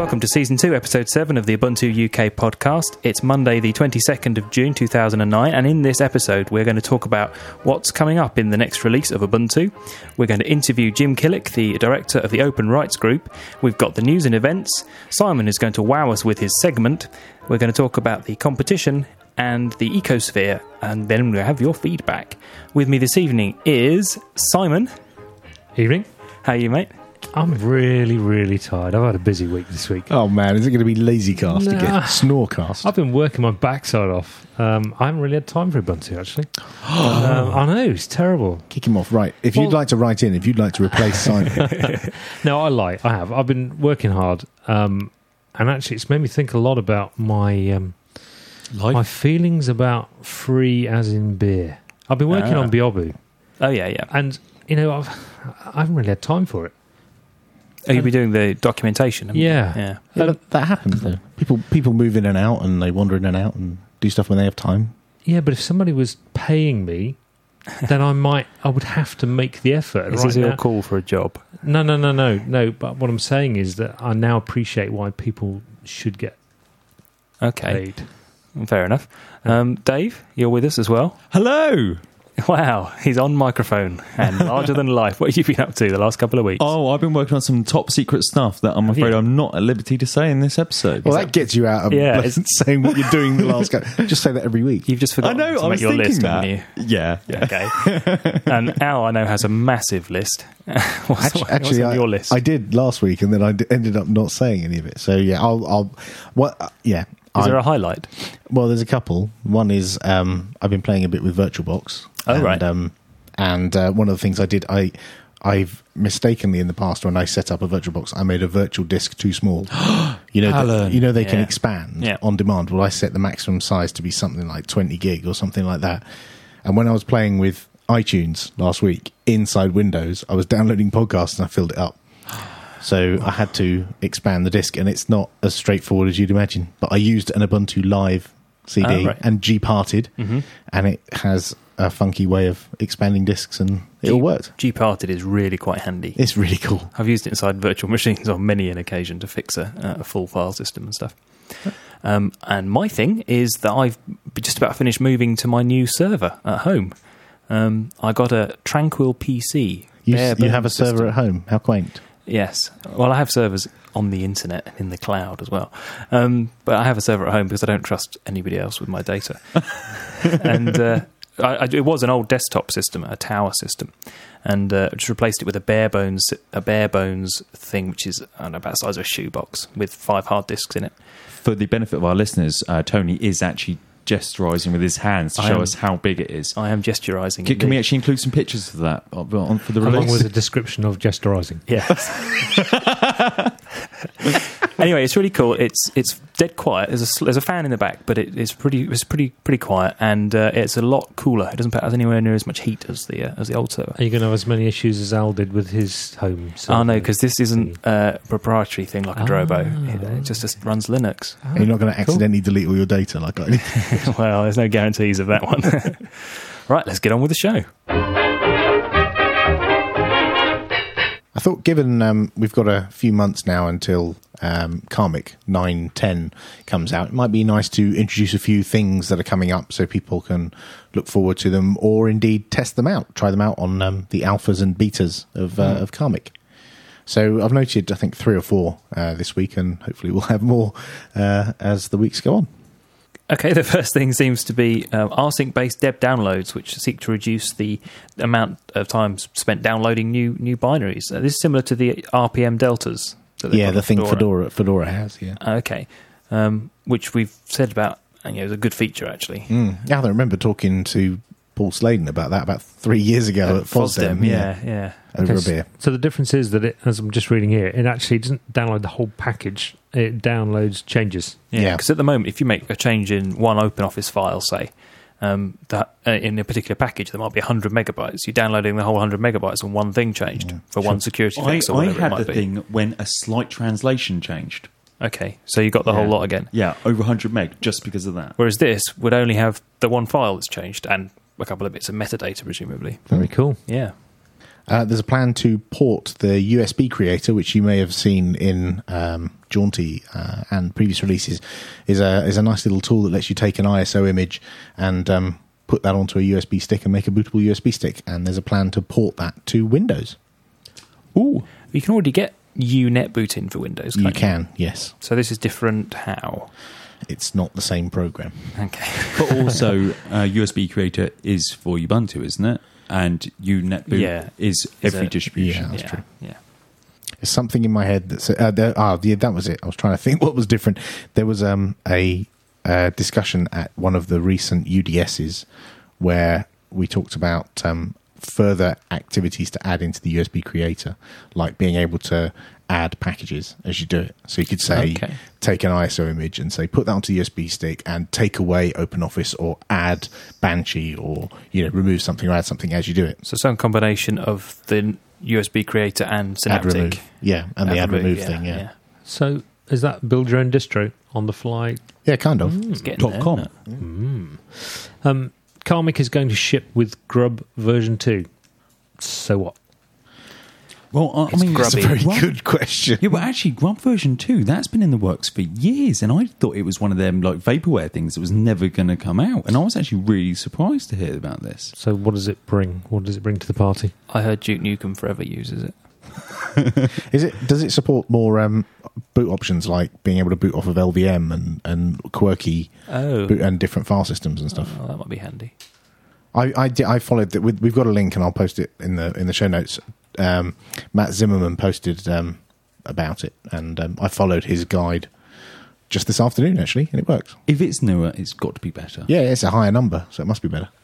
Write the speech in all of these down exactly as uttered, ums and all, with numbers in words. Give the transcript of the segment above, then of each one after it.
welcome to Season two, Episode seven of the Ubuntu U K podcast. It's Monday the twenty-second of June two thousand nine, and in this episode we're going to talk about what's coming up in the next release of Ubuntu. We're going to interview Jim Killick, the director of the Open Rights Group. We've got the news and events. Simon is going to wow us with his segment. We're going to talk about the competition and the ecosphere, and then we'll have your feedback. With me this evening is Simon. Evening. How are you, mate? I'm really, really tired. I've had a busy week this week. Oh, man. Is it going to be LazyCast Nah. again? Snorecast? I've been working my backside off. Um, I haven't really had time for Ubuntu, actually. um, I know, it's terrible. Kick him off. Right. If Well- you'd like to write in, if you'd like to replace Simon. No, I lie. I have. I've been working hard. Um, and actually, it's made me think a lot about my um, my feelings about free as in beer. I've been working Ah. on Biobu. Oh, yeah, yeah. And, you know, I've, I haven't really had time for it. Oh, you'll be doing the documentation, haven't you? Yeah. Yeah. Yeah, that, that happens, though. People people move in and out, and they wander in and out and do stuff when they have time. Yeah, but if somebody was paying me, then I might, I would have to make the effort. Is right this your now. call for a job? No, no, no, no, no. But what I'm saying is that I now appreciate why people should get Okay, paid. fair enough. Um, Dave, you're with us as well. Hello. Wow, he's on microphone and larger than life. What have you been up to the last couple of weeks? Oh, I've been working on some top secret stuff that I'm afraid you? I'm not at liberty to say in this episode. Well, that gets you out of Yeah, like, saying what you're doing the last go. Just say that every week. You've just I forgotten know. to I make was your thinking list, that. haven't you? Yeah. yeah. Okay. And Al, I know, has a massive list. what's, Actually, what's actually on I, your list? I did last week, and then I d- ended up not saying any of it. So, yeah, I'll... I'll what? Uh, yeah. Is I- there a highlight? Well, there's a couple. One is um, I've been playing a bit with VirtualBox. Oh, and, right. Um, and uh, one of the things I did, I, I've mistakenly in the past when I set up a VirtualBox, I made a virtual disk too small. You know, Alan. the, you know they can Yeah. expand Yeah. on demand. Well, I set the maximum size to be something like twenty gig or something like that. And when I was playing with iTunes last week inside Windows, I was downloading podcasts and I filled it up. So I had to expand the disk, and it's not as straightforward as you'd imagine. But I used an Ubuntu Live C D Oh, right. and G-parted, Mhm. and it has a funky way of expanding disks, and it all worked. G-parted is really quite handy. It's really cool. I've used it inside virtual machines on many an occasion to fix a, a full file system and stuff. Um, and my thing is that I've just about finished moving to my new server at home. Um, I got a Tranquil P C. You, bare you have a bones server system. at home. How quaint. Yes. Well, I have servers on the internet and in the cloud as well. Um, but I have a server at home because I don't trust anybody else with my data. and uh, I, I, it was an old desktop system, a tower system, and uh, just replaced it with a bare bones, a bare bones thing, which is I don't know, about the size of a shoebox with five hard disks in it. For the benefit of our listeners, uh, Tony is actually gesturising with his hands to I show am- us how big it is. I am gesturising. Can, can we indeed. actually include some pictures of that on, on- for the Along release? with a description of gesturising. Yes. Anyway, it's really cool. It's it's dead quiet. There's a sl- there's a fan in the back, but it, it's pretty it's pretty pretty quiet, and uh, it's a lot cooler. It doesn't put out anywhere near as much heat as the uh, as the old server. Are you going to have as many issues as Al did with his home server? Oh no, because this isn't a proprietary thing like a Drobo. Ah. It, it just, just runs Linux. Ah, And you're not going to cool. accidentally delete all your data like I did. Well, there's no guarantees of that one. Right, let's get on with the show. I thought, given um, we've got a few months now until um, Karmic nine ten comes out, it might be nice to introduce a few things that are coming up so people can look forward to them or indeed test them out, try them out on um, the alphas and betas of, uh, Mm. of Karmic. So I've noted, I think, three or four uh, this week, and hopefully we'll have more uh, as the weeks go on. Okay, the first thing seems to be um, rsync-based deb downloads, which seek to reduce the amount of time spent downloading new new binaries. Uh, this is similar to the R P M deltas. That they've Yeah, got the on thing Fedora Fedora has, yeah. Okay, um, which we've said about, and you know, it's a good feature actually. Mm. Yeah, I remember talking to Paul Sladen about that about three years ago at FOSDEM. yeah, yeah. Over Okay, a beer. So the difference is that, it, as I'm just reading here, it actually doesn't download the whole package. It downloads changes. Yeah, Yeah. because at the moment, if you make a change in one OpenOffice file, say, um, that uh, in a particular package, there might be one hundred megabytes. You're downloading the whole one hundred megabytes and one thing changed Yeah. for one security I, fix or I whatever it had might the be. thing when a slight translation changed. Okay, so you got the whole Yeah. lot again. Yeah, over one hundred meg just because of that. Whereas this would only have the one file that's changed and a couple of bits of metadata, presumably. Very cool. Yeah. Uh, there's a plan to port the U S B creator, which you may have seen in um, Jaunty uh, and previous releases, is a is a nice little tool that lets you take an I S O image and um, put that onto a U S B stick and make a bootable U S B stick. And there's a plan to port that to Windows. Ooh, you can already get U Net boot in for Windows. You Can't can, yes. So this is different. How? It's not the same program. Okay. But also, uh, U S B Creator is for Ubuntu, isn't it? And U Net boot Yeah. is Is every it? distribution. Yeah. That's yeah, true. yeah. There's something in my head that said, uh, there, ah, yeah, that was it. I was trying to think what was different. There was um, a, a discussion at one of the recent U D Ss where we talked about um, further activities to add into the U S B Creator, like being able to add packages as you do it. So you could say, Okay. take an I S O image and say, put that onto the U S B stick and take away OpenOffice or add Banshee, or, you know, remove something or add something as you do it. So some combination of the U S B Creator and Add Synaptic. remove. Yeah, and the add remove thing, yeah. yeah. So is that build your own distro on the fly? Yeah, kind of. It's getting Dot there, com. isn't it? Mm. Um, Karmic is going to ship with Grub version two. So what? Well, I, I It's mean, That's a grubby. very Grub- good question. Yeah, but actually, Grub version two, that's been in the works for years, and I thought it was one of them like vaporware things that was never going to come out, and I was actually really surprised to hear about this. So what does it bring? What does it bring to the party? I heard Duke Nukem Forever uses it. Is it? Does it support more um, boot options, like being able to boot off of L V M and, and quirky Oh, boot and different file systems and stuff? oh that might be handy. I I, did, I followed that. We've got a link, and I'll post it in the in the show notes. Um, Matt Zimmerman posted um, about it, and um, I followed his guide just this afternoon, actually, and it works. If it's newer, it's got to be better. Yeah, it's a higher number, so it must be better.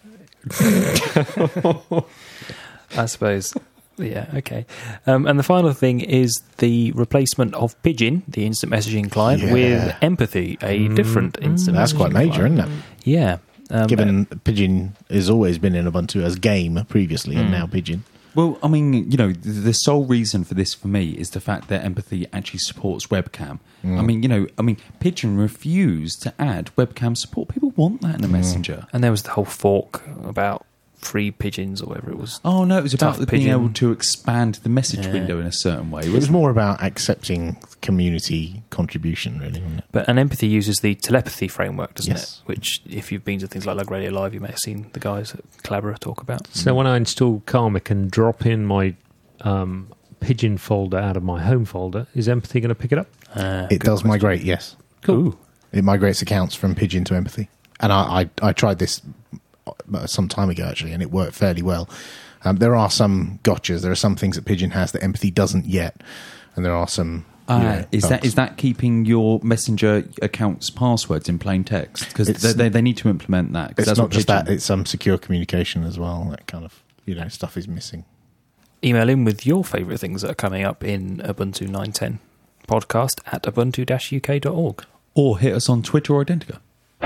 I suppose. Yeah, okay. Um, and the final thing is the replacement of Pidgin, the instant messaging client, Yeah. with Empathy, a different instant That's messaging quite major, client. isn't it? Yeah. Um, Given Pidgin has always been in Ubuntu as game previously, and now Pidgin. Well, I mean, you know, the, the sole reason for this for me is the fact that Empathy actually supports webcam. I mean, you know, I mean, Pidgin refused to add webcam support. People want that in a messenger. and there was the whole fork about free pigeons or whatever it was. Oh no, it was about Stuff being Pidgin. able to expand the message Yeah. window in a certain way. It was wasn't more about accepting community contribution, really, wasn't it? But an Empathy uses the telepathy framework, doesn't Yes. it? Which, if you've been to things like Lug Radio Live, you may have seen the guys at Collabora talk about. So when I install Karmic and drop in my um, Pigeon folder out of my home folder, is Empathy going to pick it up? Uh, It good does question. migrate, yes. Cool. It migrates accounts from Pidgin to Empathy. And I, I, I tried this some time ago, actually, and it worked fairly well. Um, there are some gotchas. There are some things that Pidgin has that Empathy doesn't yet. And there are some... you Uh, know, is that bugs. is that keeping your messenger accounts passwords in plain text? Because It's- they, they, they need to implement that. 'cause It's that's not what just Pidgin- that, it's some secure communication as well. That kind of, you know, stuff is missing. Email in with your favourite things that are coming up in Ubuntu nine ten. Podcast at ubuntu dash u k dot org. Or hit us on Twitter or Identica.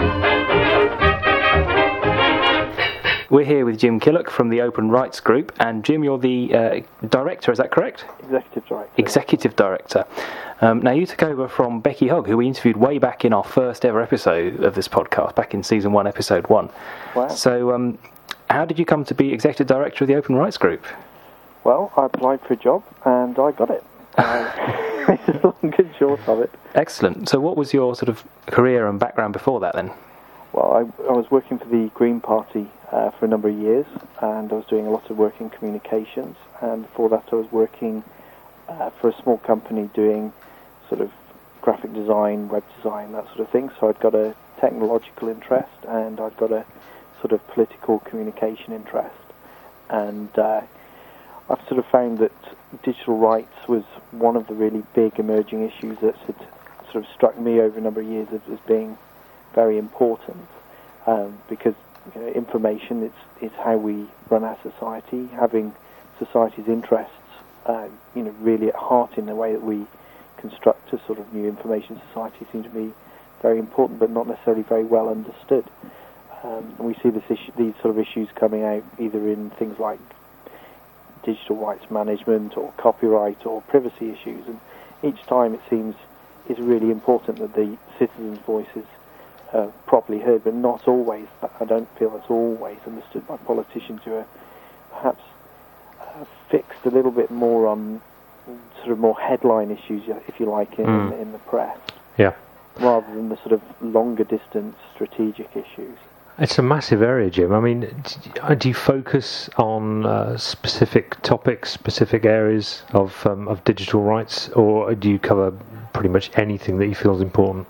We're here with Jim Killock from the Open Rights Group, and Jim, you're the uh, director, is that correct? Executive Director. Executive Director. Um, now, you took over from Becky Hogg, who we interviewed way back in our first ever episode of this podcast, back in season one, episode one. Wow. So, um, how did you come to be Executive Director of the Open Rights Group? Well, I applied for a job and I got it. Uh, it's the long and short of it. Excellent. So, what was your sort of career and background before that then? Well, I, I was working for the Green Party uh, for a number of years, and I was doing a lot of work in communications. And before that, I was working uh, for a small company doing sort of graphic design, web design, that sort of thing. So I'd got a technological interest, and I'd got a sort of political communication interest. And uh, I've sort of found that digital rights was one of the really big emerging issues that had sort of struck me over a number of years as, as being very important, um, because you know, information is, is how we run our society. Having society's interests uh, you know, really at heart in the way that we construct a sort of new information society seems to be very important, but not necessarily very well understood. Um, and we see this issue, these sort of issues coming out either in things like digital rights management or copyright or privacy issues, and each time it seems is really important that the citizens' voices are properly heard, but not always. I don't feel that's always understood by politicians who are perhaps uh, fixed a little bit more on sort of more headline issues, if you like, in, Mm. in, in the press, Yeah. rather than the sort of longer distance strategic issues. It's a massive area, Jim. I mean, d- do you focus on uh, specific topics, specific areas of um, of digital rights, or do you cover pretty much anything that you feel is important?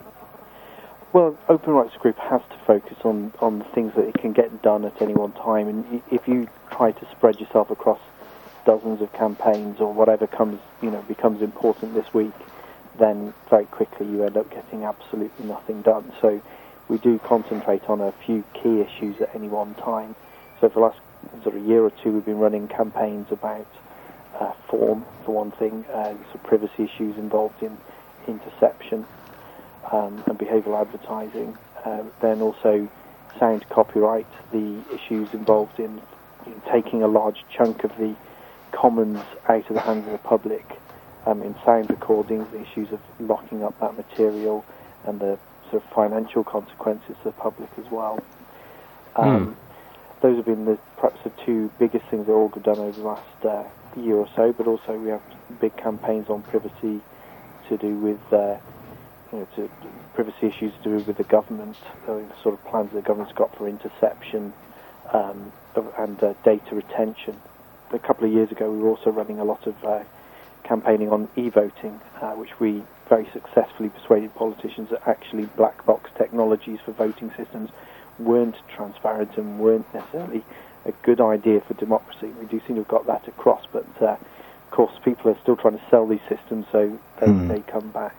Well, Open Rights Group has to focus on, on the things that it can get done at any one time, and y- if you try to spread yourself across dozens of campaigns or whatever comes, you know, becomes important this week, then very quickly you end up getting absolutely nothing done. So we do concentrate on a few key issues at any one time. So for the last sort of year or two, we've been running campaigns about uh, form, for one thing, uh, sort of privacy issues involved in interception um, and behavioural advertising. Uh, then also sound copyright, the issues involved in, in taking a large chunk of the commons out of the hands of the public um, in sound recordings, the issues of locking up that material and the sort of financial consequences to the public as well. Um, mm. Those have been the perhaps the two biggest things that Org have done over the last uh, year or so, but also we have big campaigns on privacy to do with uh, you know, to, privacy issues to do with the government, uh, the sort of plans the government's got for interception um, and uh, data retention. A couple of years ago we were also running a lot of uh, campaigning on e-voting, uh, which we very successfully persuaded politicians that actually black box technologies for voting systems weren't transparent and weren't necessarily a good idea for democracy. We do seem to have got that across, but uh, of course people are still trying to sell these systems, so they, mm. they come back.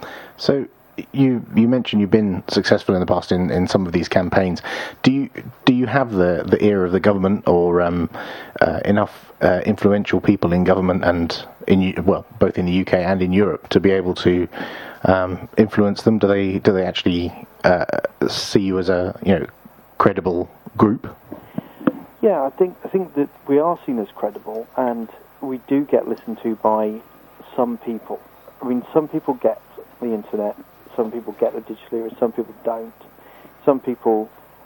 So you you mentioned you've been successful in the past in, in some of these campaigns. Do you do you have the, the ear of the government or um, uh, enough uh, influential people in government and in well both in the U K and in Europe to be able to um, influence them? Do they do they actually uh, see you as a you know credible group? Yeah, I think I think that we are seen as credible, and we do get listened to by some people. I mean, some people get the internet, some people get the digital era, some people don't. Some people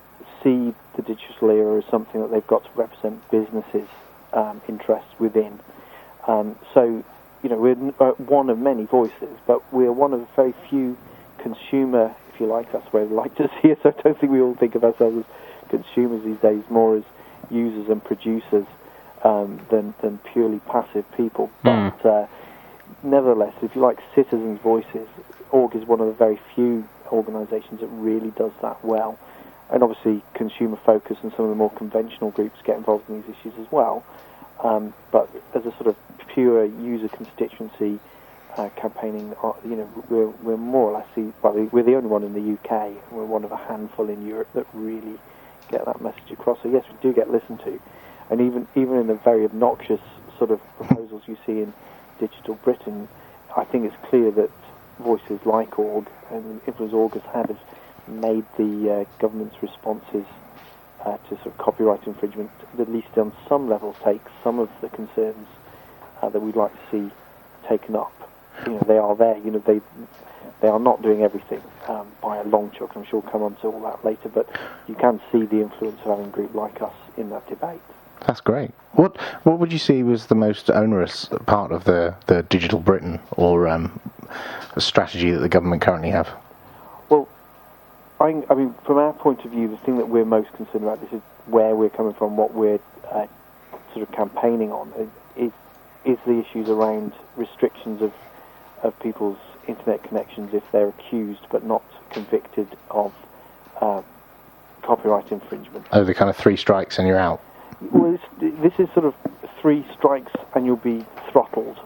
see the digital era as something that they've got to represent businesses' um, interests within. Um, so, you know, we're uh, one of many voices, but we're one of very few consumer, if you like, that's the way we like to see it. So I don't think we all think of ourselves as consumers these days, more as users and producers um, than, than purely passive people. Mm. But uh, nevertheless, if you like citizens' voices, Org is one of the very few organisations that really does that well. And obviously Consumer Focus and some of the more conventional groups get involved in these issues as well. Um, but as a sort of pure user constituency uh, campaigning, uh, you know, we're, we're more or less, the, well, we're the only one in the U K. We're one of a handful in Europe that really get that message across. So yes, we do get listened to. And even even in the very obnoxious sort of proposals you see in Digital Britain, I think it's clear that voices like Org and the influence Org has had have made the uh, government's responses uh, to sort of copyright infringement, at least on some level, take some of the concerns uh, that we'd like to see taken up. You know, they are there. You know, they they are not doing everything um, by a long chalk. I'm sure we'll come on to all that later, but you can see the influence of having a group like us in that debate. That's great. What what would you see was the most onerous part of the, the Digital Britain or um, a strategy that the government currently have? Well, I, I mean, from our point of view, the thing that we're most concerned about, this is where we're coming from, what we're uh, sort of campaigning on, is, is the issues around restrictions of, of people's internet connections if they're accused but not convicted of uh, copyright infringement. Oh, the kind of three strikes and you're out. Well, this, this is sort of three strikes and you'll be throttled.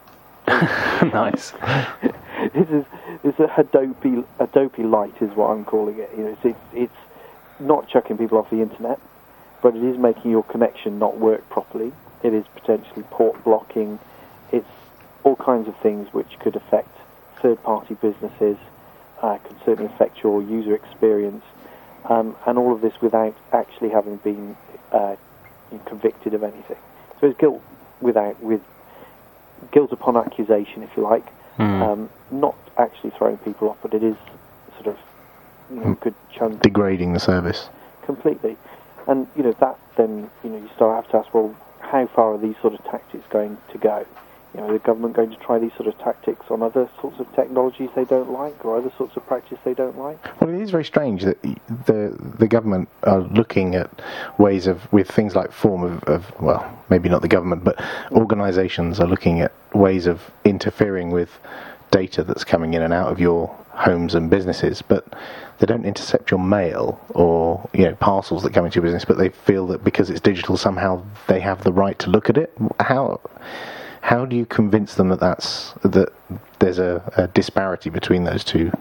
Nice. this is this is a Hadopi Hadopi light is what I'm calling it. You know, it's, it's it's not chucking people off the internet, but it is making your connection not work properly. It is potentially port blocking. It's all kinds of things which could affect third-party businesses, uh, could certainly affect your user experience, um, and all of this without actually having been uh, convicted of anything. So it's guilt without with guilt upon accusation, if you like. Mm. Um, not actually throwing people off, but it is sort of you know, good chunk degrading the service completely. And you know that then you know you start have to ask, well, how far are these sort of tactics going to go? you know, the government going to try these sort of tactics on other sorts of technologies they don't like, or other sorts of practice they don't like? Well, it is very strange that the the government are looking at ways of, with things like form of, of well, maybe not the government, but organisations are looking at ways of interfering with data that's coming in and out of your homes and businesses, but they don't intercept your mail or, you know, parcels that come into your business, but they feel that because it's digital, somehow they have the right to look at it. How how do you convince them that that's that there's a, a disparity between those two?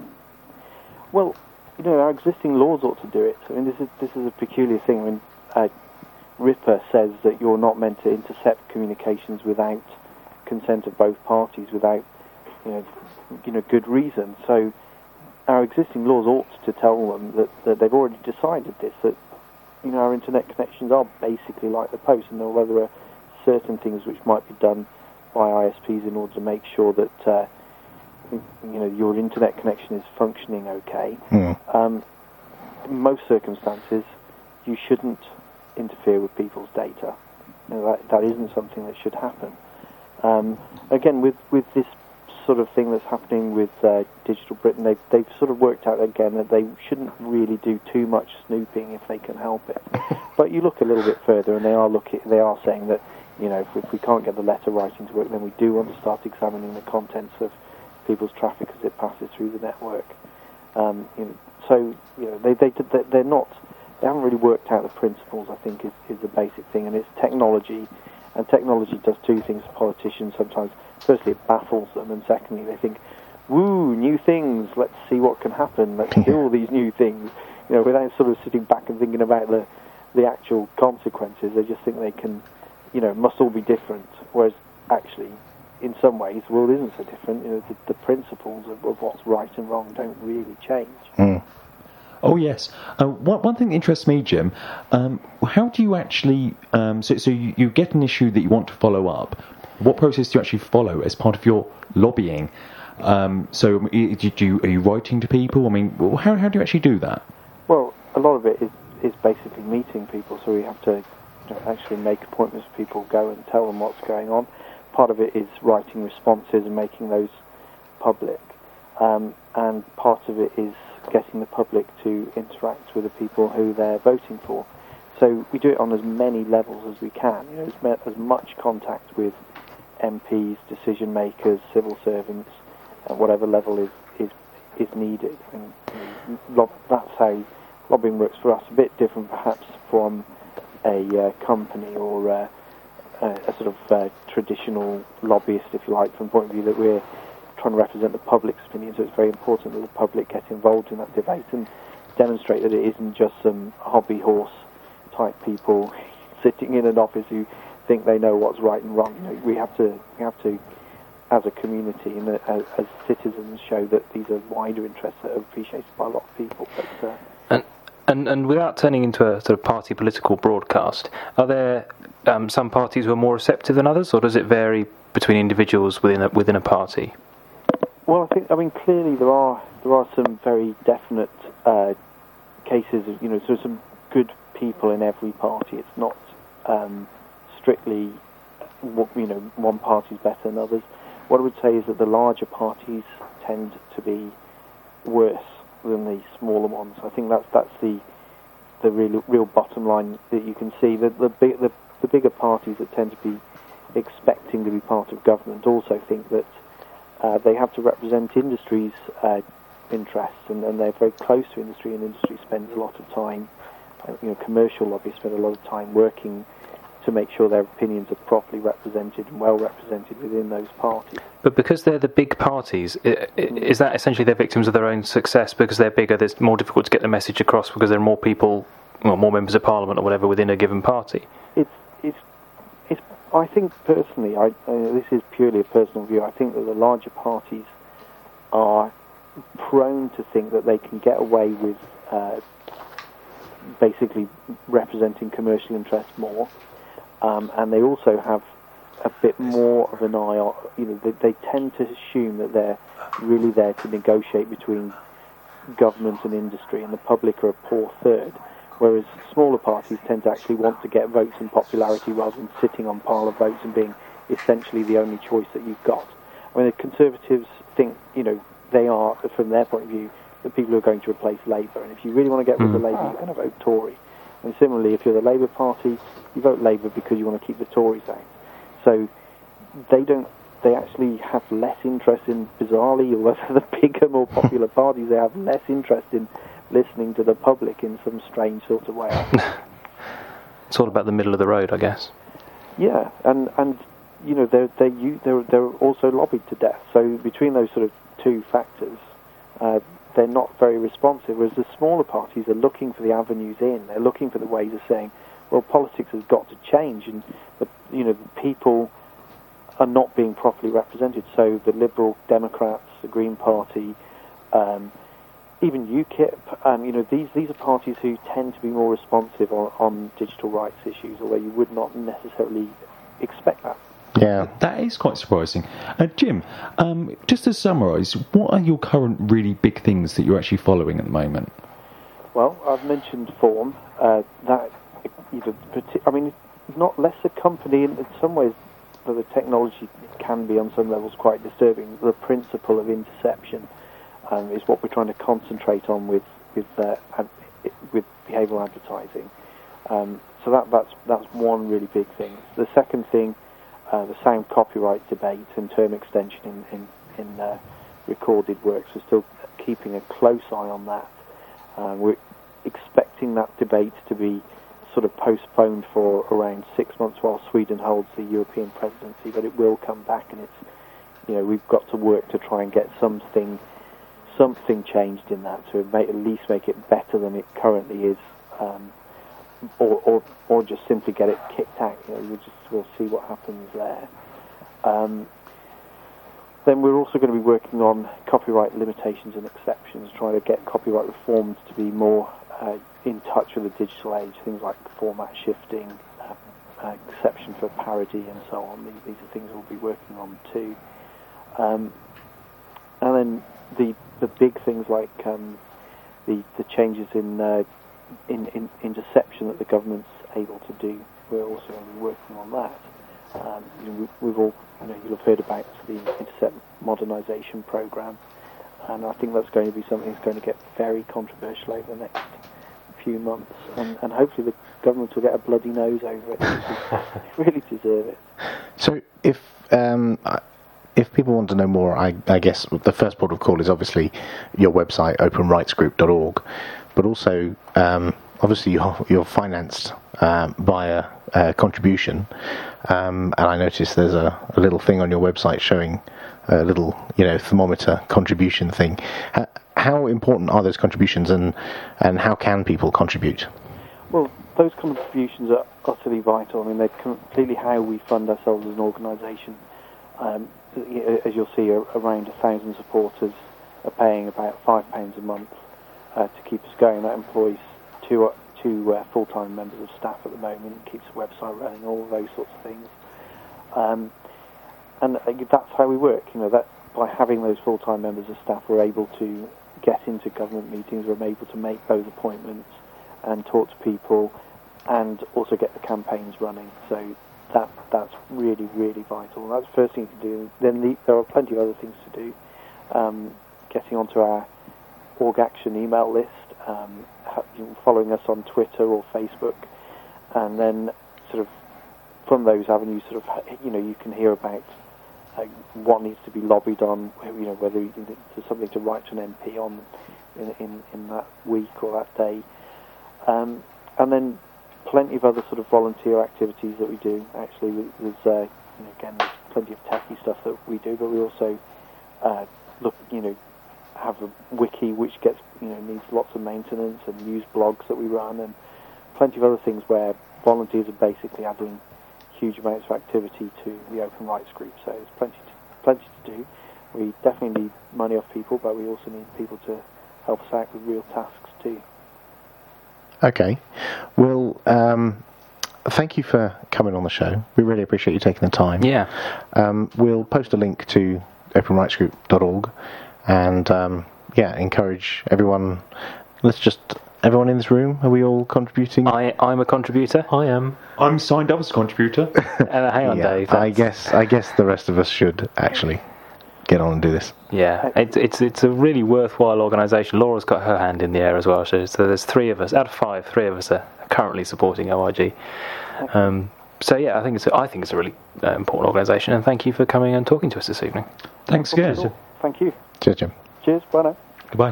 Well, you know, our existing laws ought to do it. I mean, this is this is a peculiar thing. I mean, uh, RIPA says that you're not meant to intercept communications without consent of both parties, without you know, you know, good reason. So our existing laws ought to tell them that, that they've already decided this, that you know our internet connections are basically like the post, and although there are certain things which might be done by I S Ps in order to make sure that uh, you know your internet connection is functioning okay, Mm. um, in most circumstances you shouldn't interfere with people's data. You know, that, that isn't something that should happen. Um, again, with, with this sort of thing that's happening with uh, Digital Britain, they've, they've sort of worked out again that they shouldn't really do too much snooping if they can help it. But you look a little bit further, and they are looking, they are saying that you know if, if we can't get the letter writing to work, then we do want to start examining the contents of people's traffic as it passes through the network. Um, you know, so you know they they they're not they haven't really worked out the principles. I think is is the basic thing, and it's technology. And technology does two things to politicians sometimes. Firstly, it baffles them, and secondly, they think, woo, new things, let's see what can happen, let's do all these new things. You know, without sort of sitting back and thinking about the, the actual consequences, they just think they can, you know, must all be different. Whereas, actually, in some ways, the world isn't so different. You know, the, the principles of, of what's right and wrong don't really change. Mm. Oh yes. Uh, one one thing that interests me, Jim. Um, how do you actually? Um, so, so you, you get an issue that you want to follow up. What process do you actually follow as part of your lobbying? Um, so, did you are you writing to people? I mean, how how do you actually do that? Well, a lot of it is is basically meeting people. So we have to you know, actually make appointments with people, go and tell them what's going on. Part of it is writing responses and making those public, um, and part of it is getting the public to interact with the people who they're voting for. So we do it on as many levels as we can. You know, as, me- as much contact with M Ps, decision makers, civil servants, at whatever level is is, is needed. And you know, lo- that's how lobbying works for us. A bit different, perhaps, from a uh, company or uh, a, a sort of uh, traditional lobbyist, if you like, from the point of view that we're trying to represent the public's opinion, so it's very important that the public get involved in that debate and demonstrate that it isn't just some hobby horse type people sitting in an office who think they know what's right and wrong. You know, we have to, we have to, as a community and as, as citizens, show that these are wider interests that are appreciated by a lot of people. But, uh, and, and and without turning into a sort of party political broadcast, are there um, some parties who are more receptive than others, or does it vary between individuals within a, within a party? Well, I think I mean clearly there are there are some very definite uh, cases of you know so some good people in every party. It's not um, strictly you know one party's better than others. What I would say is that the larger parties tend to be worse than the smaller ones. I think that's that's the the real real bottom line that you can see. The the big, the, the bigger parties that tend to be expecting to be part of government also think that. Uh, they have to represent industry's uh, interests, and, and they're very close to industry, and industry spends a lot of time, uh, you know, commercial lobbyists spend a lot of time working to make sure their opinions are properly represented and well represented within those parties. But because they're the big parties, is that essentially they're victims of their own success? Because they're bigger, it's more difficult to get the message across because there are more people, well, more members of parliament or whatever within a given party? It's, it's, it's I think personally, I, uh, this is purely a personal view, I think that the larger parties are prone to think that they can get away with uh, basically representing commercial interests more, um, and they also have a bit more of an eye on, you know, they, they tend to assume that they're really there to negotiate between government and industry, and the public are a poor third. Whereas smaller parties tend to actually want to get votes and popularity rather than sitting on pile of votes and being essentially the only choice that you've got. I mean, the Conservatives think, you know, they are, from their point of view, the people who are going to replace Labour. And if you really want to get rid of Labour, you're going to vote Tory. And similarly, if you're the Labour Party, you vote Labour because you want to keep the Tories out. So they don't. They actually have less interest in, bizarrely, although they're the bigger, more popular parties, they have less interest in listening to the public in some strange sort of way. It's all about the middle of the road, I guess. Yeah, and and you know they're they they're they're also lobbied to death. So between those sort of two factors, uh, they're not very responsive. Whereas the smaller parties are looking for the avenues in. They're looking for the ways of saying, well, politics has got to change, and the, you know the people are not being properly represented. So the Liberal Democrats, the Green Party, um, even UKIP, um, you know these these are parties who tend to be more responsive on, on digital rights issues, although you would not necessarily expect that. Yeah, that is quite surprising. Uh, Jim, um, just to summarise, what are your current really big things that you're actually following at the moment? Well, I've mentioned Form. Uh, that, you know, I mean, it's not less a company. In, in some ways, the technology can be, on some levels, quite disturbing. The principle of interception um, is what we're trying to concentrate on with with uh, ad, with behavioural advertising. Um, so that that's that's one really big thing. The second thing. Uh, the sound copyright debate and term extension in, in, in uh, recorded works. We're still keeping a close eye on that. Uh, we're expecting that debate to be sort of postponed for around six months while Sweden holds the European presidency, but it will come back, and it's, you know, we've got to work to try and get something something changed in that to make, at least make it better than it currently is. Um, Or, or or just simply get it kicked out. You know, we'll just we'll see what happens there. Um, then we're also going to be working on copyright limitations and exceptions, trying to get copyright reforms to be more uh, in touch with the digital age. Things like format shifting, uh, uh, exception for parody, and so on. These, these are things we'll be working on too. Um, and then the the big things like um, the the changes in uh, In, in interception that the government's able to do. We're also going to be working on that. Um, you know, we, we've all, you know, you'll have heard about the Intercept modernisation programme, and I think that's going to be something that's going to get very controversial over the next few months, and, and hopefully the government will get a bloody nose over it. They really deserve it. So if um, if people want to know more, I, I guess the first port of call is obviously your website, open rights group dot org. But also, um, obviously, you're, you're financed um, via uh, contribution, um, and I noticed there's a, a little thing on your website showing a little, you know, thermometer contribution thing. How, how important are those contributions, and and how can people contribute? Well, those contributions are utterly vital. I mean, they're completely how we fund ourselves as an organisation. Um, as you'll see, around a thousand supporters are paying about five pounds a month. Uh, to keep us going. That employs two uh, two uh, full-time members of staff at the moment, keeps the website running, all of those sorts of things. Um, and uh, that's how we work. You know, that by having those full-time members of staff, we're able to get into government meetings, we're able to make those appointments and talk to people, and also get the campaigns running. So that that's really, really vital. And that's the first thing you can do. Then the, there are plenty of other things to do. Um, getting onto our Org Action email list, um, following us on Twitter or Facebook, and then sort of from those avenues, sort of, you know, you can hear about uh, what needs to be lobbied on, you know, whether there's something to write to an M P on in in, in that week or that day, um, and then plenty of other sort of volunteer activities that we do. Actually, there's uh, you know, again, there's plenty of techie stuff that we do, but we also uh, look, you know. have a wiki which gets, you know, needs lots of maintenance, and news blogs that we run, and plenty of other things where volunteers are basically adding huge amounts of activity to the Open Rights Group. So there's plenty to, plenty to do. We definitely need money off people, but we also need people to help us out with real tasks too. Okay. Well, um, thank you for coming on the show. We really appreciate you taking the time. Yeah. Um, we'll post a link to open rights group dot org. And, um, yeah, encourage everyone, let's just everyone in this room, are we all contributing? I, I'm a contributor. I am. I'm signed up as a contributor. Uh, hang on, Yeah, Dave. I guess I guess the rest of us should actually get on and do this. Yeah, it's it's it's a really worthwhile organisation. Laura's got her hand in the air as well. So, so there's three of us out of five. Three of us are currently supporting O I G. Um, so yeah, I think it's a, I think it's a really uh, important organisation. And thank you for coming and talking to us this evening. Thanks No problem again. at all. Thank you. Cheers, Jim. Cheers. Bye now. Goodbye.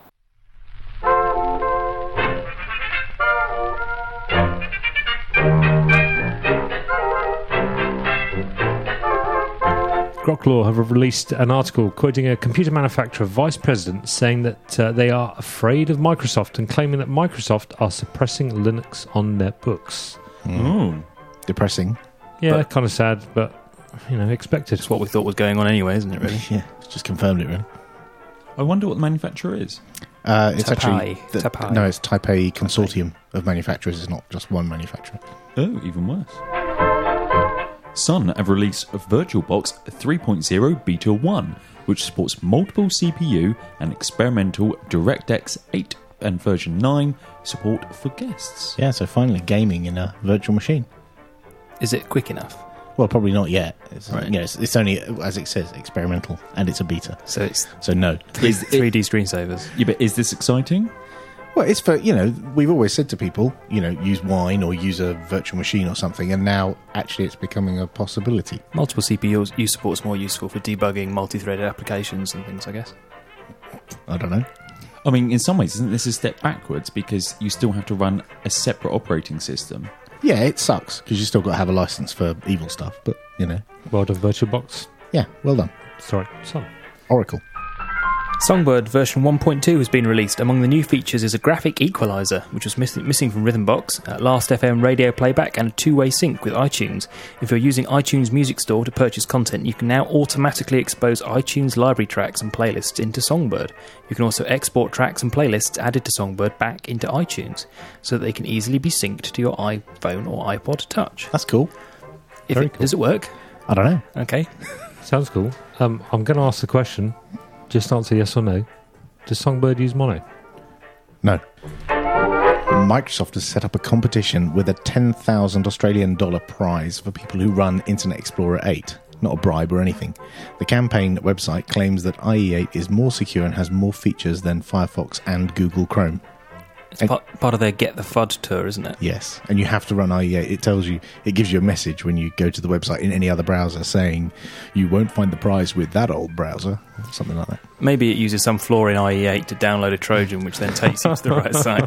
Grocklaw have released an article quoting a computer manufacturer vice president saying that uh, they are afraid of Microsoft and claiming that Microsoft are suppressing Linux on their books. Mm. Depressing. Yeah, But- kind of sad, but, you know, expected. It's what we thought was going on anyway, isn't it? Really. Yeah, it's just confirmed it, really. I wonder what the manufacturer is. Uh, it's Taipei. actually the, Taipei. no, it's Taipei Consortium of manufacturers. It's not just one manufacturer. Oh, even worse. Sun have released VirtualBox three point oh Beta one, which supports multiple C P U and experimental DirectX eight and version nine support for guests. Yeah, so finally gaming in a virtual machine. Is it quick enough? Well, probably not yet. It's, Right. you know, it's, it's only, as it says, experimental, and it's a beta. So it's So no. Is three it, D screensavers. yeah, but is this exciting? Well, it's for, you know, we've always said to people, you know, use Wine or use a virtual machine or something, and now actually it's becoming a possibility. Multiple C P U support is more useful for debugging multi-threaded applications and things, I guess. I don't know. I mean, in some ways, isn't this a step backwards because you still have to run a separate operating system? Yeah, it sucks, because you still got to have a license for evil stuff, but, you know, World of VirtualBox. yeah, well done. Sorry, Sun. Oracle. Songbird version one point two has been released. Among the new features is a graphic equalizer, which was miss- missing from Rhythmbox, uh, Last F M radio playback, and a two-way sync with iTunes. If you're using iTunes Music Store to purchase content, you can now automatically expose iTunes library tracks and playlists into Songbird. You can also export tracks and playlists added to Songbird back into iTunes, so that they can easily be synced to your iPhone or iPod Touch. That's cool. If Very it, cool. Does it work? I don't know. Okay. Sounds cool. Um, I'm going to ask the question. Just answer yes or no. Does Songbird use mono? No. Microsoft has set up a competition with a ten thousand Australian dollar prize for people who run Internet Explorer eight. Not a bribe or anything. The campaign website claims that I E eight is more secure and has more features than Firefox and Google Chrome. It's part, part of their Get the F U D tour, isn't it? Yes, and you have to run I E eight. It tells you, it gives you a message when you go to the website in any other browser saying you won't find the prize with that old browser, something like that. Maybe it uses some flaw in I E eight to download a Trojan, which then takes you to the right site.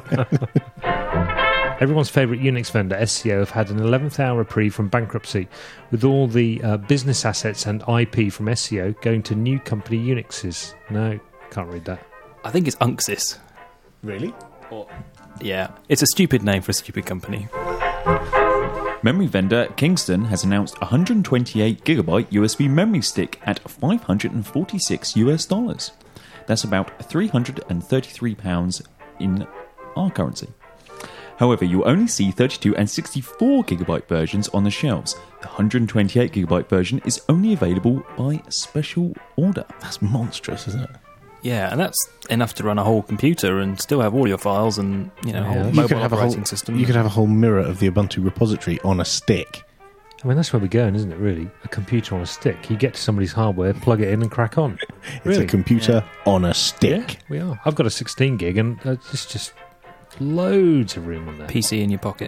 Everyone's favourite Unix vendor, S C O, have had an eleventh hour reprieve from bankruptcy, with all the uh, business assets and I P from S C O going to new company Unixes. No, can't read that. I think it's Unxis. Really? Yeah, it's a stupid name for a stupid company. Memory vendor Kingston has announced one hundred twenty-eight gigabyte U S B memory stick at five hundred forty-six US dollars. That's about three hundred thirty-three pounds in our currency. However, you'll only see thirty-two and sixty-four gigabyte versions on the shelves. The one hundred twenty-eight gigabyte version is only available by special order. That's monstrous, isn't it? Yeah, and that's enough to run a whole computer and still have all your files and, you know, a whole Yeah. mobile You could have a operating whole system. You could have a whole mirror of the Ubuntu repository on a stick. I mean, that's where we're going, isn't it, really? A computer on a stick. You get to somebody's hardware, plug it in and crack on. It's Really? a computer on a stick. Yeah, we are. I've got a sixteen gig and uh, it's just loads of room on there. P C in your pocket.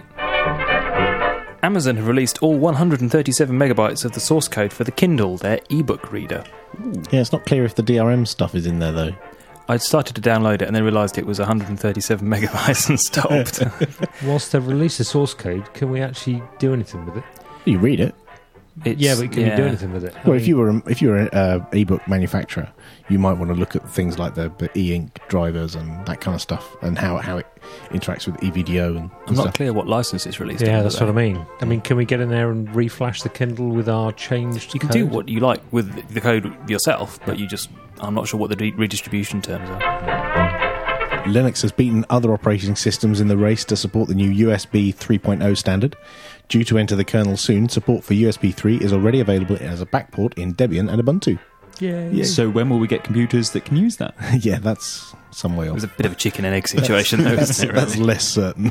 Amazon have released all one hundred thirty-seven megabytes of the source code for the Kindle, their ebook reader. Yeah, it's not clear if the D R M stuff is in there, though. I started to download it and then realised it was one hundred thirty-seven megabytes and stopped. Whilst they've released the source code, can we actually do anything with it? You read it. It's- yeah, but can you do yeah. anything with it? I Well, if mean, you were a, if you were an uh, ebook manufacturer, you might want to look at things like the, the e-ink drivers and that kind of stuff, and how, how it interacts with E V D O and, and I'm not stuff. clear what license it's released Yeah, under, that's though. what I mean. I mean, can we get in there and reflash the Kindle with our changed You can code? do what you like with the code yourself, but you just... I'm not sure what the de- redistribution terms are. Linux has beaten other operating systems in the race to support the new U S B three point oh standard. Due to enter the kernel soon, support for U S B three is already available as a backport in Debian and Ubuntu. Yeah. So when will we get computers that can use that? Yeah, that's some way It was off. a bit of a chicken and egg situation, though, That's, wasn't it? that's really? less certain.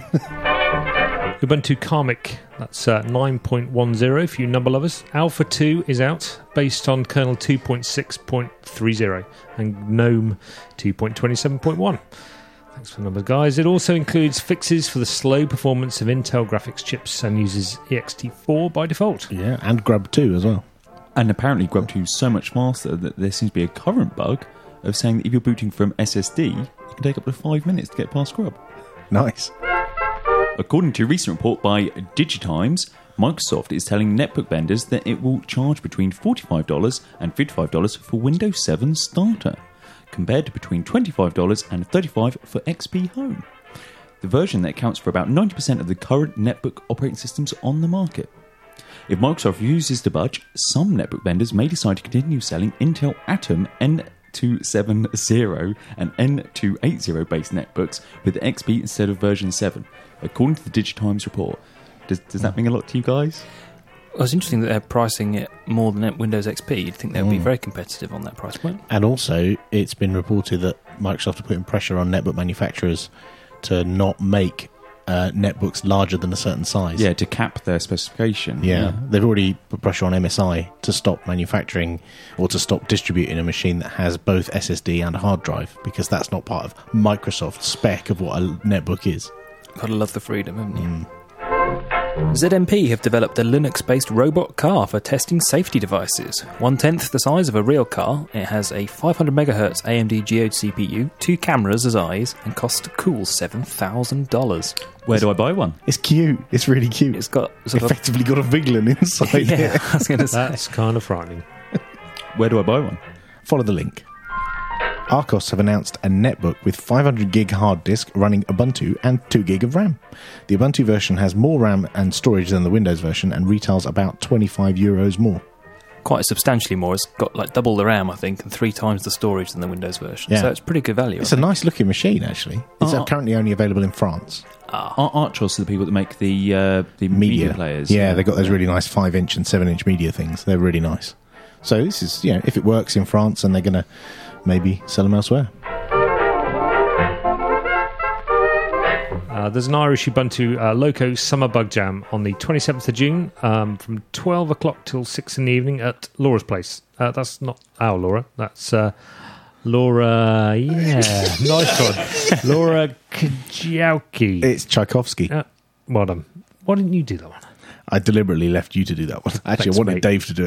Ubuntu Karmic, that's uh, nine point ten for you number lovers. Alpha two is out, based on kernel two point six point thirty, and GNOME two point twenty-seven point one. Thanks for the numbers, guys. It also includes fixes for the slow performance of Intel graphics chips and uses E X T four by default. Yeah, and Grub two as well. And apparently Grub two is so much faster that there seems to be a current bug of saying that if you're booting from S S D, it can take up to five minutes to get past Grub. Nice. According to a recent report by Digitimes, Microsoft is telling netbook vendors that it will charge between forty-five dollars and fifty-five dollars for Windows seven Starter, compared to between twenty-five dollars and thirty-five dollars for X P Home, the version that accounts for about ninety percent of the current netbook operating systems on the market. If Microsoft refuses to budge, some netbook vendors may decide to continue selling Intel Atom N two seventy and N two eighty based netbooks with X P instead of version seven, according to the Digitimes report. Does, does that mean a lot to you guys? Well, it's interesting that they're pricing it more than Windows X P. You'd think they would be Mm. very competitive on that price point. And also, it's been reported that Microsoft are putting pressure on netbook manufacturers to not make uh, netbooks larger than a certain size. Yeah, to cap their specification. Yeah, they've already put pressure on M S I to stop manufacturing or to stop distributing a machine that has both S S D and a hard drive, because that's not part of Microsoft's spec of what a netbook is. Gotta love the freedom, haven't you? Mm. Z M P have developed a Linux-based robot car for testing safety devices. One-tenth the size of a real car, it has a five hundred megahertz A M D Geode C P U, two cameras as eyes, and costs a cool seven thousand dollars. Where do I buy one? It's cute. It's really cute. It's got sort of... effectively got a Viglin inside Yeah, it. I was going to say. That's kind of frightening. Where do I buy one? Follow the link. Arcos have announced a netbook with five hundred gig hard disk running Ubuntu and two gig of RAM. The Ubuntu version has more RAM and storage than the Windows version and retails about twenty-five euros more. Quite substantially more. It's got like double the RAM, I think, and three times the storage than the Windows version. Yeah. So it's pretty good value. It's I a nice looking machine, actually. It's Oh. currently only available in France. Ah. Ar- Archos are the people that make the uh, the media, players. Yeah, they've got those really nice five inch and seven inch media things. They're really nice. So this is, you know, if it works in France, and they're going to maybe sell them elsewhere. Uh, there's an Irish Ubuntu uh, Loco Summer Bug Jam on the twenty-seventh of June um, from twelve o'clock till six in the evening at Laura's place. Uh, that's not our Laura. That's uh, Laura, yeah, nice one. Laura Kajauki. It's Tchaikovsky. Uh, well done. Why didn't you do that one? I deliberately left you to do that one. Actually, Thanks, I wanted mate. Dave to do